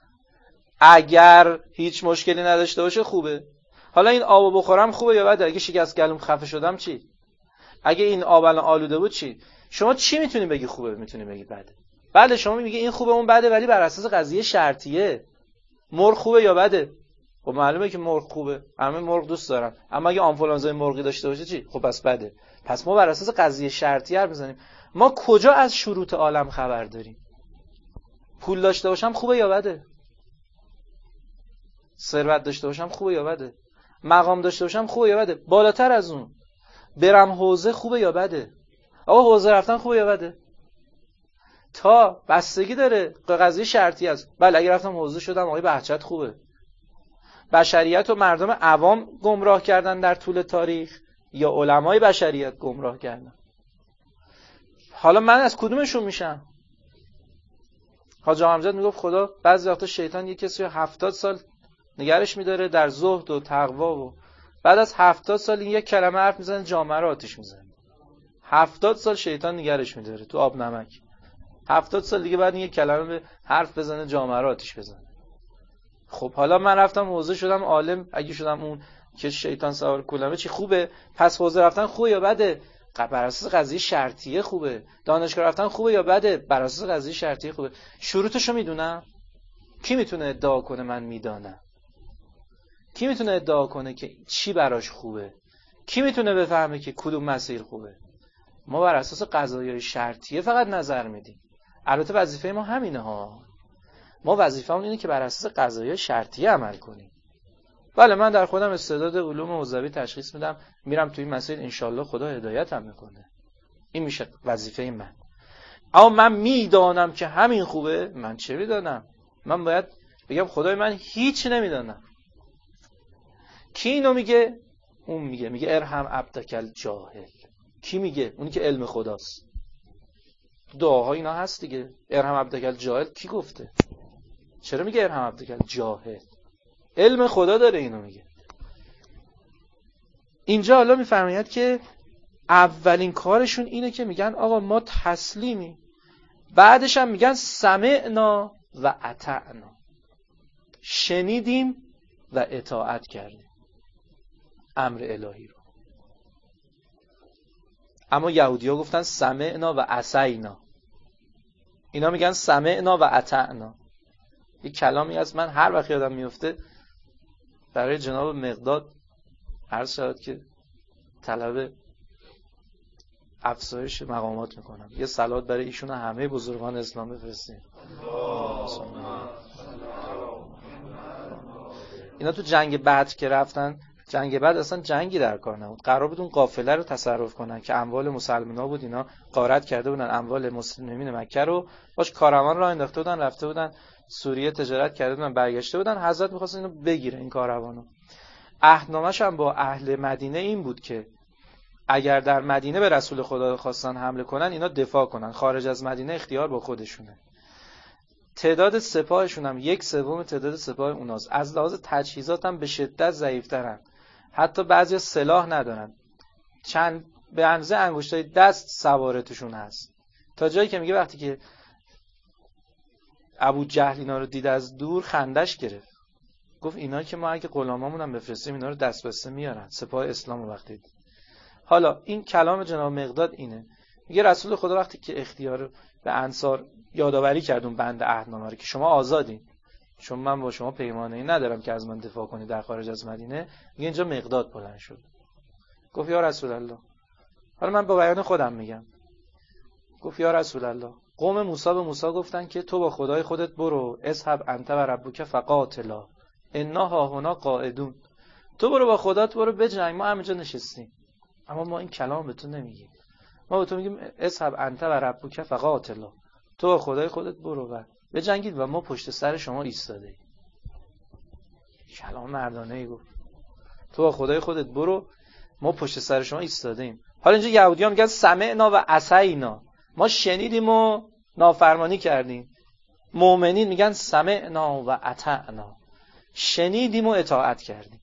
اگر هیچ مشکلی نداشته باشه خوبه. حالا این آبو بخورم خوبه یا بده؟ اگه شکست گلوم خفه شدم چی؟ اگه این آب الان آلوده بود چی؟ شما چی میتونی بگی خوبه، میتونی بگی بده؟ بله شما میگی این خوبه اون بده، ولی بر اساس قضیه شرطیه. مرغ خوبه یا بده؟ خب معلومه که مرغ خوبه، همه مرغ دوست دارن. اما اگه آنفولانزای مرغی داشته باشه چی؟ خب پس بده. پس ما بر اساس قضیه شرطیه حرف میزنیم. ما کجا از شروط عالم خبر داریم؟ پول داشته باشم خوبه یا بده؟ ثروت داشته باشم خوبه یا بده؟ مقام داشته باشم خوبه یا بده؟ بالاتر از اون برم حوزه خوبه یا بده؟ آقا حوزه رفتن خوبه یا بده؟ تا بستگی داره، قضیه شرطی است. بله اگه رفتم حوزه شدم آقای بهجت خوبه. بشریت و مردم عوام گمراه کردن در طول تاریخ یا علمای بشریت گمراه کردن؟ حالا من از کدومشون میشم؟ حاج امجد میگفت خدا بعضی وقتا شیطان یک کسی رو 70 سال نگرش میداره در زهد و تقوا و بعد از 70 سال این یک کلمه حرف میزنه جامعه رو آتش میزنه. 70 سال شیطان نگرش میداره تو آب نمک. 70 سال دیگه بعد این یک کلمه به حرف بزنه جامعه رو آتش بزنه. خب حالا من رفتم حوزه شدم عالم، اگه شدم اون که شیطان سوار کولمه چی خوبه؟ پس حوزه رفتن خوبه یا بده؟ بر اساس قضیه شرطیه خوبه. دانشگاه رفتن خوبه یا بده؟ بر اساس قضیه شرطیه خوبه. شروطشو میدونم؟ کی میتونه ادعا کنه من میدانم؟ کی میتونه ادعا کنه که چی براش خوبه؟ کی میتونه بفهمه که کدوم مسیر خوبه؟ ما بر اساس قضایای شرطیه فقط نظر میدیم. البته وظیفه ما همینه ها. ما وظیفه‌مون اینه که بر اساس قضایای شرطیه عمل کنیم. بله من در خودم استعداد علوم حوزوی تشخیص میدم، میرم توی این مسیر انشالله خدا هدایتم میکنه. این میشه وظیفه من. اما من میدانم که همین خوبه؟ من چه میدانم؟ من باید بگم خدای من هیچ نمیدانم. کی اینو میگه؟ اون میگه ارحم عبدک الجاهل. کی میگه؟ اونی که علم خداست. دعاها اینا هست دیگه. ارحم عبدک الجاهل کی گفته؟ چرا میگه ارحم عبدک الجاهل؟ علم خدا داره اینو میگه. اینجا حالا میفرماید که اولین کارشون اینه که میگن آقا ما تسلیمی. بعدش هم میگن سمعنا و اطعنا. شنیدیم و اطاعت کردیم امر الهی رو. اما یهودی‌ها گفتن سمعنا و عصینا. اینا میگن سمعنا و اطعنا. یک کلامی از من هر وقت یادم میفته برای جناب مقداد عرض شد که طلب افزایش مقامات میکنم. یه صلوات برای ایشون همه بزرگان اسلام بفرستین. اینا تو جنگ بدر که رفتن، جنگ بدر اصلا جنگی در کار نبود. قرار بود اون قافله رو تصرف کنن که اموال مسلمان‌ها بود. اینا غارت کرده بودن اموال مسلمین مکه رو، باش کاروان راه انداخته بودن، رفته بودن سوریه تجارت کرده بودن، برگشته بودن. حضرت می‌خواست اینو بگیره این کاروانو. عهدنامه‌ش هم با اهل مدینه این بود که اگر در مدینه به رسول خدا خواستن حمله کنن اینا دفاع کنن، خارج از مدینه اختیار با خودشونه. تعداد سپاهشون هم 1/3 تعداد سپاه اوناست. از لحاظ تجهیزات هم به شدت ضعیف‌ترن. حتی بعضی سلاح ندارن. چند به اندازه انگشتای دست سوارتشون هست. تا جایی که میگه وقتی که ابو جهل اینا رو دید از دور خندش گرفت. گفت اینا که ما اگه غلامامون هم بفرستیم اینا رو دست بسته میارن. سپاه اسلام رو وقتی دید. حالا این کلام جناب مقداد اینه. میگه رسول خدا وقتی که اختیار به انصار یادآوری کردون بند عهدنامه رو که شما آزادین، چون من با شما پیمانه‌ای ندارم که از من دفاع کنی در خارج از مدینه. میگه اینجا مقداد بلند شد. گفت یا رسول الله حالا من با بیان خودم میگم. گفت یا رسول الله، قوم موسی به موسی گفتن که تو با خدای خودت برو، اذهب انت و ربک فقاتلا انا هاهنا قاعدون. تو برو با خدات برو بجنگ، ما همینجا نشستیم. اما ما این کلام به تو نمیگیم. ما به تو میگیم اذهب انت و ربک فقاتلا، تو با خدای خودت برو و بجنگید و ما پشت سر شما ایستاده. کلام مردانه ای گفت. تو با خدای خودت برو، ما پشت سر شما ایستاده ایم. حالا اینجا یهودیان میگن سمعنا و عصینا، ما شنیدیم و نافرمانی کردیم. مؤمنین میگن سمعنا و اطعنا، شنیدیم و اطاعت کردیم.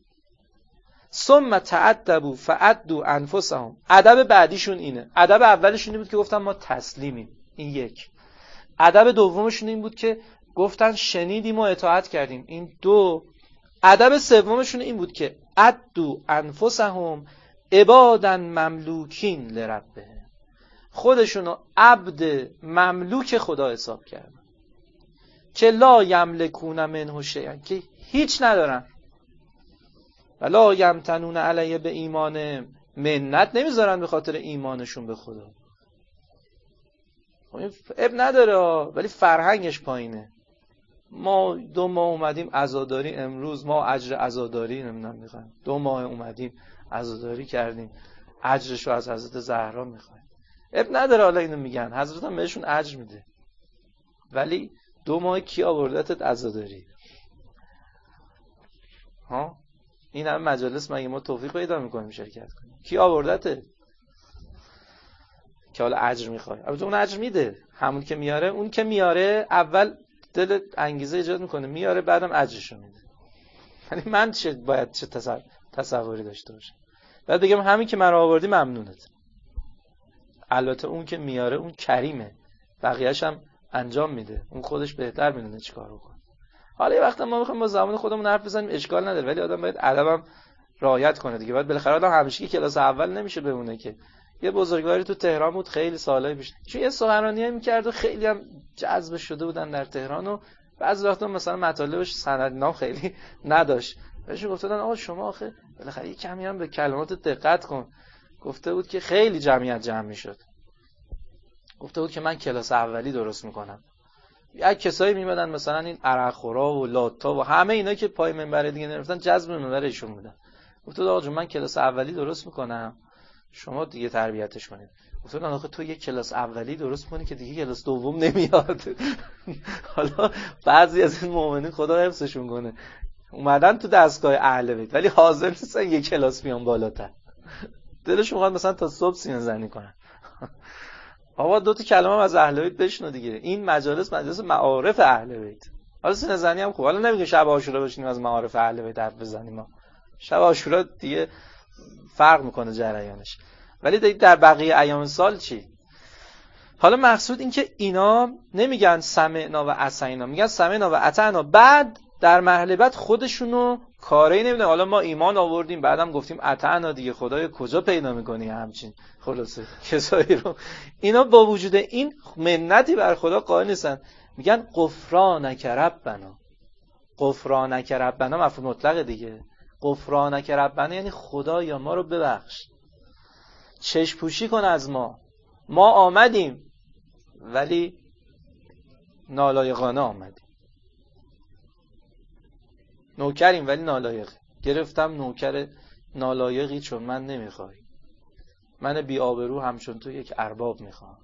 ثم تعدبوا فعدوا انفسهم، ادب بعدیشون اینه. ادب اولشون این بود که گفتن ما تسلیمیم، این یک. ادب دومشون این بود که گفتن شنیدیم و اطاعت کردیم، این دو. ادب سومشون این بود که عدوا انفسهم عبادا مملوکین لربه، خودشونو عبد مملوک خدا حساب کردن. که لا یملکون منه شیئا، که هیچ ندارن. ولا یمتنون علیه به ایمان، منت نمیذارن به خاطر ایمانشون به خدا. اب نداره ولی فرهنگش پایینه. ما 2 ماه اومدیم عزاداری، امروز ما اجر عزاداری نمیدونم میخوایم. 2 ماه اومدیم عزاداری کردیم، اجرشو از حضرت زهرا میخوایم. اب نداره، حالا اینو میگن، حضرت هم بهشون اجر میده. ولی 2 ماه کی آوردتت عزاداری؟ ها این هم مجالس مگه ما توفیق پیدا میکنیم شرکت کنیم؟ کی آوردته که حالا اجر میخوای؟ البته اون اجر میده، همون که میاره، اون که میاره اول دل انگیزه ایجاد میکنه میاره، بعدم اجرشو میده. یعنی من باید چه تصوری داشته باشم؟ بعد بگم همین که من آوردی ممنونت. البته اون که میاره اون کریمه، بقیه‌اش هم انجام میده، اون خودش بهتر میدونه چیکار بکنه. حالا یه وقتا ما میخوایم با زبان خودمون حرف بزنیم اشکال نداره، ولی آدم باید ادبم رعایت کنه دیگه. باید بالاخره آدم همیشه کلاس اول نمیشه بمونه که. یه بزرگواری تو تهران بود خیلی سالای پیش، چون یه سخنرانی می‌کرد و خیلی هم جذب شده بودن در تهران و بعضی وقتا مثلا مطالبش سندنام خیلی نداشت. بهش گفتن آقا شما آخه بالاخره یه کمی هم به کلمات دقت کن. گفته بود که خیلی جمعیت جمع می‌شد. گفته بود که من کلاس اولی درست می‌کنم. یک کسایی میمدن مثلا این عرقخورا و لاتا و همه اینا که پای منبر دیگه نرفتن جذب منبر ایشون بودن. گفته آقا جون من کلاس اولی درست می‌کنم، شما دیگه تربیتش کنید. گفتن آخه تو یک کلاس اولی درست کنی که دیگه کلاس دوم نمیاد. حالا بعضی از این مؤمنین خدا حفظشون کنه اومدن تو دستگاه اهل بیت ولی حاضر نیستن یک کلاس بیان بالاتر. دلشون میخواد مثلا تا صبح سینه زنی کنن. آقا 2 تا کلمه از اهل بیت بشنو دیگه. این مجالس معارف اهل بیت. حالا سینه زنی هم خوب. حالا نمیگه شب عاشورا بشینیم از معارف اهل بیت حرف بزنیم. ما شب عاشورا دیگه فرق میکنه جریانش. ولی در بقیه ایام سال چی؟ حالا مقصود این که اینا نمیگن سمعنا و عصینا، میگن سمعنا و اطعنا. بعد در مرحله بعد خودشونو کاری نمیدونن. حالا ما ایمان آوردیم بعدم گفتیم اطعنا دیگه، خدای کجا پیدا میکنی همچین خلاصه کسایی رو؟ اینا با وجود این منتی بر خدا قائل نیستن، میگن غفرانک ربنا. غفرانک ربنا مفعول مطلق دیگه. غفرانک ربنا یعنی خدایا ما رو ببخش، چشم پوشی کن از ما. ما آمدیم ولی نالایقانه آمدیم. نوکریم ولی نالایق. گرفتم نوکر نالایقی چون من نمیخوای. من بی آبرو همچون تو یک ارباب میخوام.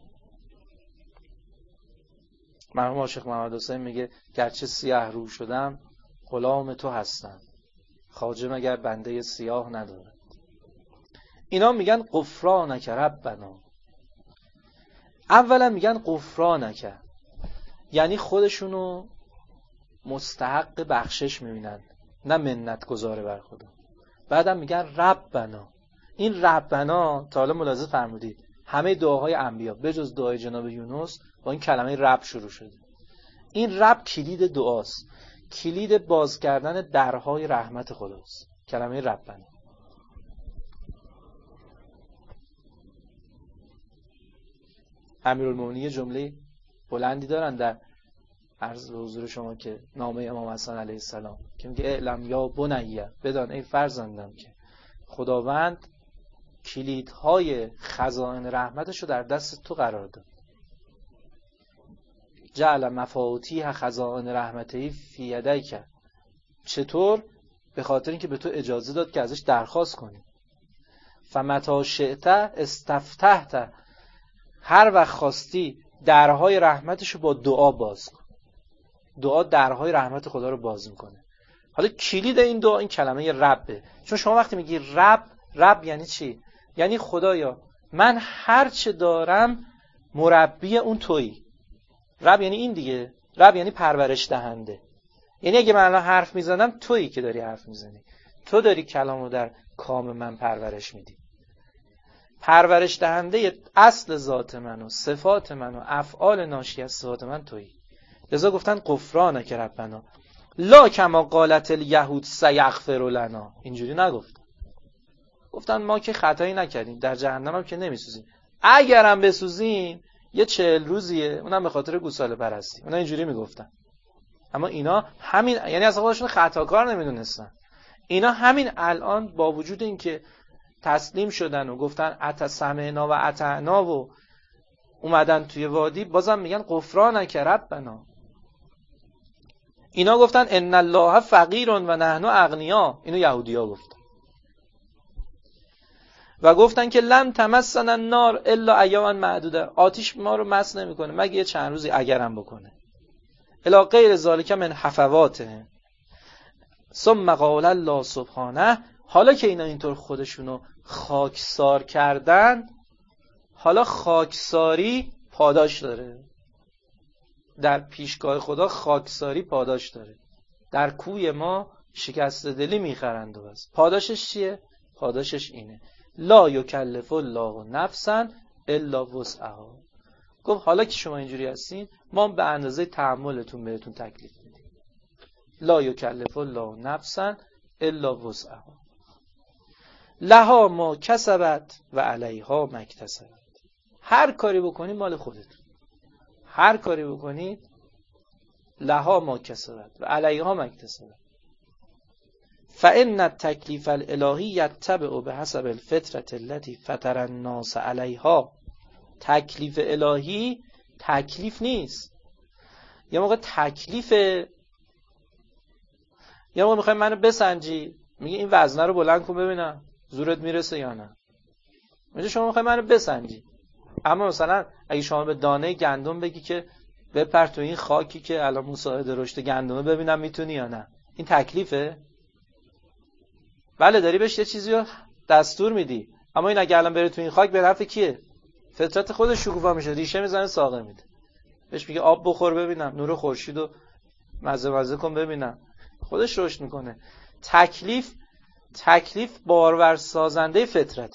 مرحوم عاشق محمد حسین میگه گرچه سیاه رو شدم غلام تو هستم، خواجه مگر بنده سیاه نداره. اینا میگن غفرانک ربنا. اولا میگن غفرانک یعنی خودشونو مستحق بخشش میبینن، نه منت گذاره بر خدا. بعدم میگن ربنا. این ربنا تا حالا ملاحظه فرمودید همه دعاهای انبیا به جز دعای جناب یونس با این کلمه رب شروع شده. این رب کلید دعاست، کلید باز کردن درهای رحمت خداست، کلمه ربنا. امیرالمومنین جمله بلندی دارن در عرض به حضور شما که نامه امام حسن علیه السلام که میگه اعلم یا بنیه، بدان ای فرزندم که خداوند کلیدهای خزائن رحمتش رو در دست تو قرار داد. جعل مفاتیح خزائن رحمته فی یدیک. چطور؟ به خاطر اینکه به تو اجازه داد که ازش درخواست کنی. فمتی شئت استفتحت. هر وقت خواستی درهای رحمتش رو با دعا باز کن. دعا درهای رحمت خدا رو باز میکنه. حالا کلید این دعا این کلمه ربه. چون شما وقتی میگی رب یعنی چی؟ یعنی خدایا من هر چه دارم مربی اون تویی. رب یعنی این دیگه. رب یعنی پرورش دهنده. یعنی اگه من الان حرف میزنم تویی که داری حرف میزنی. تو داری کلامو در کام من پرورش میدی. پرورش دهنده اصل ذات من و صفات من و افعال ناشی از صفات من تویی. لذا گفتن غفرانک ربنا لا کما قالت الیهود سیغفر لنا. اینجوری نگفت. گفتن ما که خطایی نکردیم، در جهنم هم که نمیسوزیم، اگرم بسوزیم یه 40 روزیه، اونم به خاطر گوساله پرستی. اونا اینجوری میگفتن. اما اینا همین، یعنی اصلا خودشون خطاکار نمیدونستن. اینا همین الان با وجود اینکه تسلیم شدن و گفتن اتسمعنا و اطعنا و اومدن توی وادی، بازم میگن غفرانک ربنا. اینا گفتن ان الله فقیر و نحن اغنیا. اینو یهودیا گفتن. و گفتن که لن تمسنا النار الا ایاما معدوده. آتش ما رو مس نمیکنه مگه یه چند روزی اگرم بکنه. الا غیر ذالک من حفواته. ثم قال الله سبحانه. حالا که اینا اینطور خودشونو خاکسار کردن، حالا خاکساری پاداش داره. در پیشگاه خدا خاکساری پاداش داره. در کوی ما شکست دلی میخرند و بس. پاداشش چیه؟ پاداشش اینه لا یکلف الله نفسا الا وسعها. گفت حالا که شما اینجوری هستین، ما به اندازه تحملتون بهتون تکلیف میدیم. لا یکلف الله نفسا الا وسعها لها ما کسبت و علیها ما اکتسبت. هر کاری بکنید مال خودتون. هر کاری بکنید لها ما کسبت و علیها ما اکتسبت. فإن التکلیف الالهی یتبع بحسب الفطرة التي فطر الناس علیها. تکلیف الهی تکلیف نیست. یه موقع تکلیف، یه موقع میخوای منو بسنجی، میگه این وزنه رو بلند کن ببینم زورت میرسه یا نه. میگه شما میخوای منو بسنجی، اما مثلا اگه شما به دانه گندم بگی که بپر تو این خاکی که الان مساعد رشد گندمه ببینم میتونی یا نه، این تکلیفه؟ بله داری بهش یه چیزی رو دستور میدی، اما این اگه الان بره تو این خاک به نفع کیه؟ فطرت خودش شکوفا میشه، ریشه میزنه ساقه میده. بهش میگه آب بخور ببینم، نور خورشید رو مزه کن ببینم، خودش رشد میکنه. تکلیف بارور سازنده فطرت.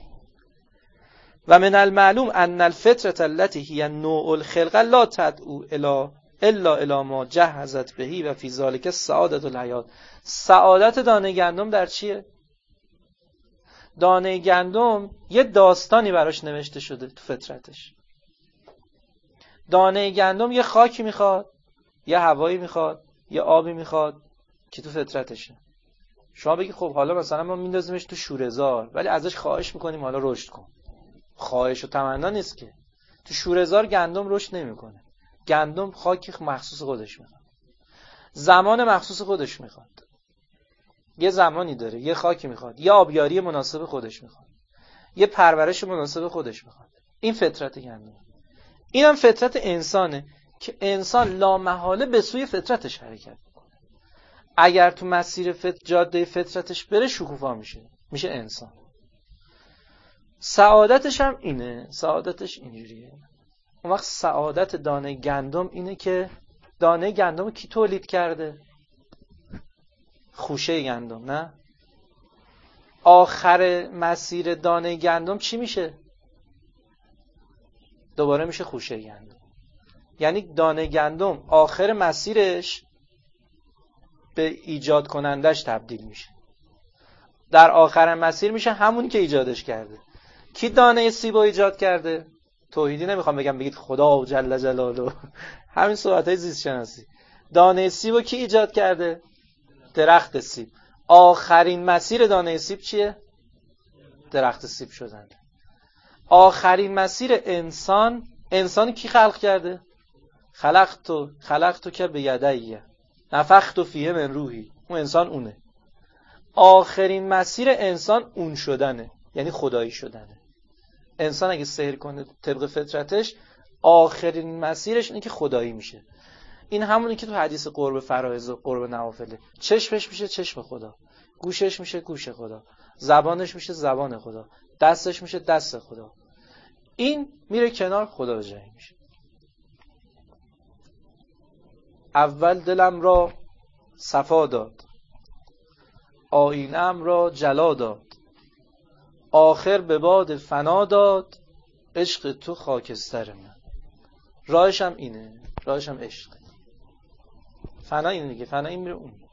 و من المعلوم ان الفطرة التي هي نوع الخلق لا تدعو الا الى ما جهزت بهی و فی ذلک سعادت الحیات. سعادت دانه گندم در چیه؟ دانه گندم یه داستانی براش نوشته شده تو فطرتش. دانه گندم یه خاکی میخواد، یه هوایی میخواد، یه آبی میخواد که تو فطرتشه. شما بگی خب حالا مثلا ما میندازیمش تو شوره‌زار، ولی ازش خواهش میکنیم حالا رشد کن. خواهش و تمنا نیست که. تو شوره‌زار گندم رشد نمیکنه. گندم خاک مخصوص خودش میخواد، زمان مخصوص خودش میخواد، یه زمانی داره، یه خاکی میخواد، یه آبیاری مناسب خودش میخواد، یه پرورش مناسب خودش میخواد. این فطرت گندم. اینم فطرت انسانه که انسان لامحاله به سوی فطرتش حرکت میکنه. اگر تو مسیر جاده فطرتش بره شکوفا میشه انسان. سعادتش هم اینه، سعادتش اینجوریه. اون وقت سعادت دانه گندم اینه که دانه گندم کی تولید کرده؟ خوشه گندم، نه؟ آخر مسیر دانه گندم چی میشه؟ دوباره میشه خوشه گندم. یعنی دانه گندم آخر مسیرش به ایجاد کنندش تبدیل میشه. در آخر مسیر میشه همون که ایجادش کرده. کی دانه سیب ایجاد کرده؟ توحیدی نمیخوام بگم بگید خدا جل جلاله، همین صحبتای زیست شناسی. دانه سیب کی ایجاد کرده؟ درخت سیب. آخرین مسیر دانه سیب چیه؟ درخت سیب شدن. آخرین مسیر انسان کی خلق کرده؟ خلقتو که به یدیه نفخت فیه من روحی. اون انسان اونه. آخرین مسیر انسان اون شدنه، یعنی خدایی شدنه. انسان اگه سیر کنه طبق فطرتش، آخرین مسیرش اینه که خدایی میشه. این همونی که تو حدیث قرب فرائض و قرب نوافله، چشمش میشه چشم خدا، گوشش میشه گوش خدا، زبانش میشه زبان خدا، دستش میشه دست خدا. این میره کنار، خدا به جایی میشه. اول دلم را صفا داد، آینه‌ام را جلا داد، آخر به باد فنا داد، عشق تو خاکستر من. راهشم اینه، راهشم عشق. فنا اینه دیگه، فنا این میره اون.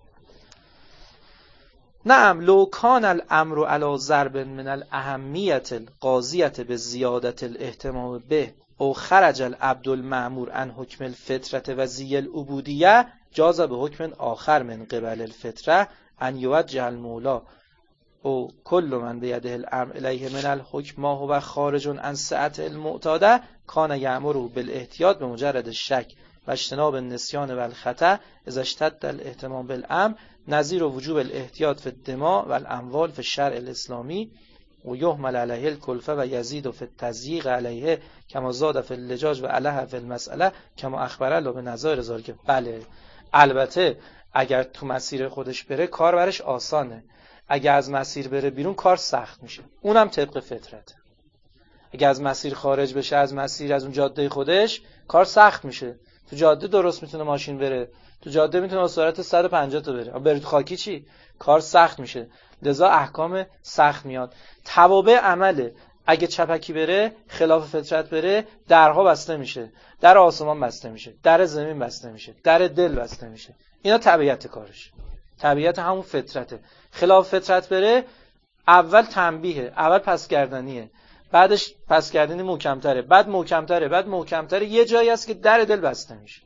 نعم لو کان الامر علی ضرب من الاهمیت القاضیة به زیادت الاهتمام به او خرج العبد المأمور عن حکم الفطرة و ذی العبودیة جاز به حکم آخر من قبل الفطرة ان یوجه المولا او کل من بیده الامر الیه من الحکم ما هو خارج عن سعة المعتاده کان یأمره بالاحتیاط بمجرد الشک و اجتناب النسیان و الخطأ اذا اشتد الاهتمام بالامر نظیر وجوب الاحتیاط فی الدماء و الاموال فی الشرع الاسلامی و یهمل علیه الکلفه و یزید فی التضییق علیه کما زاد فی اللجاج و علیه فی المسئله کما اخبر الله به نظایر ذالک. بله البته اگر تو مسیر خودش بره کار برش آسانه، اگر از مسیر بره بیرون کار سخت میشه، اونم طبق فطرته. اگر از مسیر خارج بشه، از مسیر، از اون جاده خودش، کار سخت میشه. تو جاده درست میتونه ماشین بره، تو جاده میتونه با سرعت 150 تا بره، بری تو خاکی چی؟ کار سخت میشه. لذا احکام سخت میاد. توابع عمله. اگه چپکی بره، خلاف فطرت بره، درها بسته میشه، در آسمان بسته میشه، در زمین بسته میشه، در دل بسته میشه. اینا طبیعت کارش، طبیعت همون فطرته. خلاف فطرت بره، اول تنبیهه، اول پسگردنیه، بعدش پسگردنی محکم‌تره، بعد محکم‌تره، بعد محکم‌تره، یه جایی هست که در دل بسته میشه.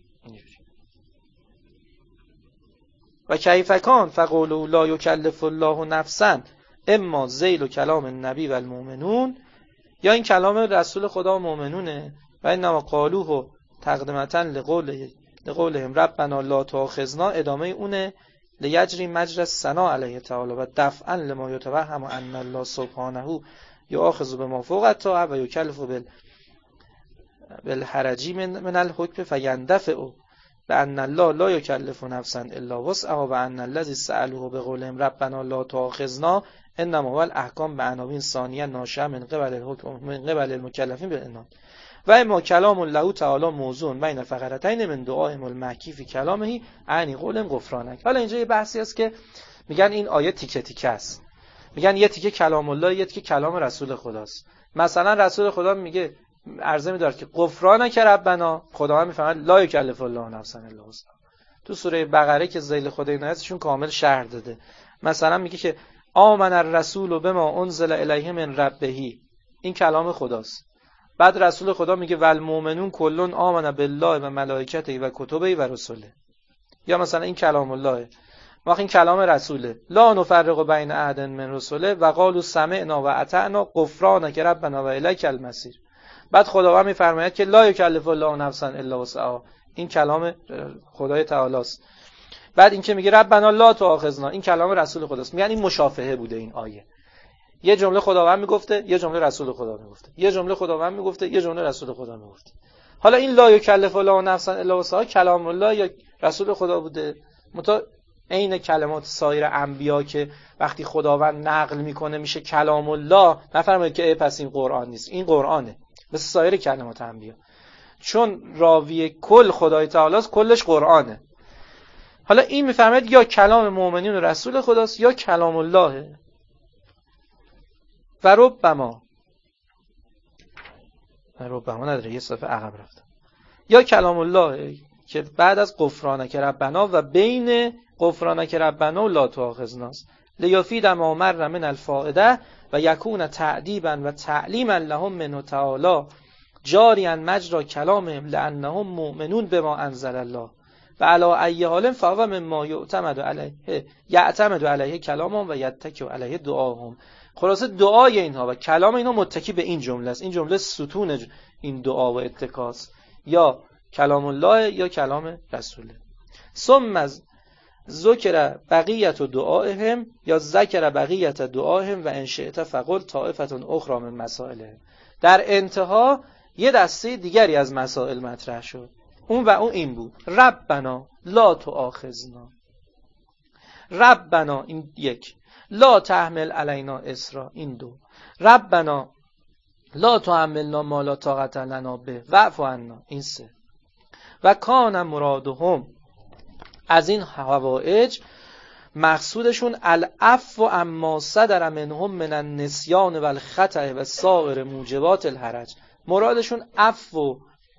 و کیف کان فقولوا لا یکلف الله نفسا اما ذیل کلام النبی و المؤمنون، یا این کلام رسول خدا و مؤمنونه و انما قالوه تقدمتا لقولهم ربنا لا تؤاخذنا، ادامه اونه لیجری مجرى الثنا علیه تعالی و دفعا لما یتوهم ان الله سبحانه یؤاخذ بما فوق الطاعه و یکلف بالحرج من الحکم فیندفع بأن الله لا یکلف نفسا الا وسعها و ان الذی سألوه بقولهم ربنا لا تؤاخذنا انما هو الاحکام بعناوین ثانیه ناشئه من قبل الحکم من قبل المکلفین بالعنان و اما کلام الله تعالی موضوع بین فقرتین من دعائهم المحکی فی کلامه عنی قول غفرانک. حالا اینجا یه بحثی است که میگن این آیه تیکه تیکه است، میگن یه تیکه کلام الله، یه تیکه کلام رسول خداست. مثلا رسول خدا میگه، عرضه می‌دارد که غفرانک ربنا، خداوند میفهمد لا یکلف الله نفسا الا وسعها. تو سوره بقره که ذیل خدای نهایتشون کامل شرح داده. مثلا میگه که آمن الرسول بما انزل الیه من ربه، این کلام خداست. بعد رسول خدا میگه والمؤمنون کلون آمن بالله و ملائکته و کتبه و رسله. یا مثلا این کلام الله، وقتی این کلام رسوله، لا نفرق بین احد من رسله و قالوا سمعنا و اطعنا غفرانک ربنا و الیک المصیر. بعد خداوند میفرماید که لا یکلف الله نفسا الا وسعها، این کلام خدای تعالی است. بعد این که میگه ربنا لا تؤاخذنا، این کلام رسول خداست. میگن این مشافهه بوده این آیه. یه جمله خداوند میگفته، یه جمله رسول خدا میگفته، یه جمله خداوند میگفته، یه جمله رسول خدا میگفته. حالا این لا یکلف الله نفسا الا وسعها کلام الله یا رسول خدا بوده، عین کلمات سایر انبیا که وقتی خداوند نقل میکنه میشه کلام الله. نفرمایید که پس این قرآن نیست، این قرآنه مثل سایر کلمات انبیا، چون راوی کل خدای تعالی است، کلش قرآنه. حالا این میفهمید یا کلام مؤمنین و رسول خداست یا کلام الله. و ربما نداره، یه صفحه عقب رفتم، یا کلام الله که بعد از غفرانک ربنا و بین غفرانک ربنا و لا تؤاخذنا است، لیفید ما مر من الفائده و یکون تعدیبا و تعلیما لهم منه تعالی جاریا مجرى کلامهم لانهم مؤمنون بما انزل الله و علی ای حال فهو مما یعتمد علیه کلامهم و یتکی علیه دعاهم. خلاصه دعای اینها و کلام اینها متکی به این جمله است. این جمله ستون این دعا و اتکاست، یا کلام الله یا کلام رسوله. ثم از ذکر بقیت دعائهم یا ذکر بقیت دعائهم و ان شئت فقل طائفه اخرى من مسائلهم. در انتها یه دسته دیگری از مسائل مطرح شد. اون این بود: ربنا لا تؤاخذنا. ربنا این یک، لا تحمل علینا اسرا این دو، ربنا لا تحملنا ما لا طاقت لنا به واعف عنا این سه. و کان مرادهم، از این حوائج مقصودشون العفو اما صدر منهم من النسیان و الخطأ و سایر موجبات الحرج. مرادشون عفو،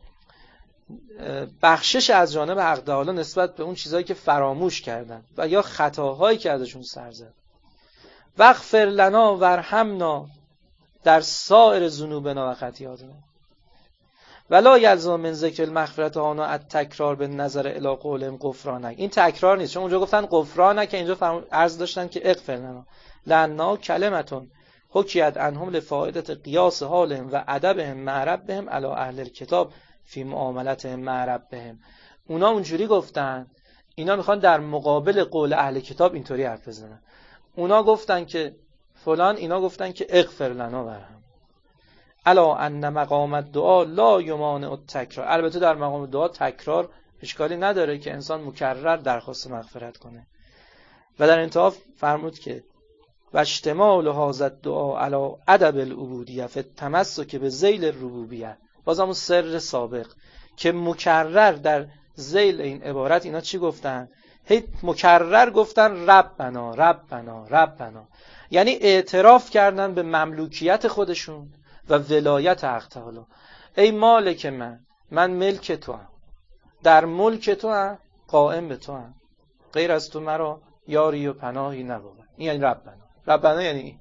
بخشش از جانب حق تعالی نسبت به اون چیزایی که فراموش کردن و یا خطاهایی که ازشون سر زد. واغفر لنا وارحمنا در سایر ذنوبنا و خطیئاتنا. ولا یلزم من ذکر المغفرة هانا التکرار به نظر الی قولهم غفرانک. این تکرار نیست، چون اونجا گفتن غفرانک که اینجا عرض داشتن که اغفر لنا، لأنها کلمتون حکیت عنهم لفائدة قیاس حالهم و ادبهم مع ربهم علی اهل الکتاب فی معاملتهم مع ربهم. اونا اونجوری گفتن، اینا میخوان در مقابل قول اهل کتاب اینطوری حرف بزنن. اونا گفتن که فلان، اینا گفتن که اغفر لنا ورحم. الا ان مقام الدعا لا یمانع التکرار. البته در مقام دعا تکرار اشکالی نداره که انسان مکرر درخواست مغفرت کنه. و در انتها فرمود که و اجتماع هذا الدعا علی ادب العبودیه فی التمسک به ذیل الربوبیه. باز همون سر سابق که مکرر در ذیل این عبارت اینا چی گفتن؟ هی مکرر گفتن ربنا ربنا ربنا، یعنی اعتراف کردن به مملوکیت خودشون و ولایت حق تعالی. ای مالک من ملک تو هم، در ملک تو هم، قائم به تو هم، غیر از تو مرا یاری و پناهی نبود. این یعنی ربنا. ربنا یعنی این.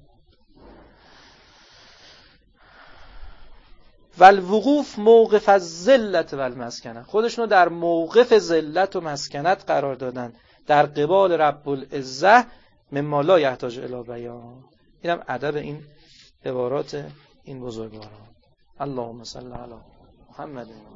والوقوف موقف از ذلت و المسکنه، خودشونو در موقف ذلت و مسکنت قرار دادن در قبال رب العزه مما لا یحتاج الی بیان. اینم ادب این عبارات این بزرگواران. اللهم صل علی محمد.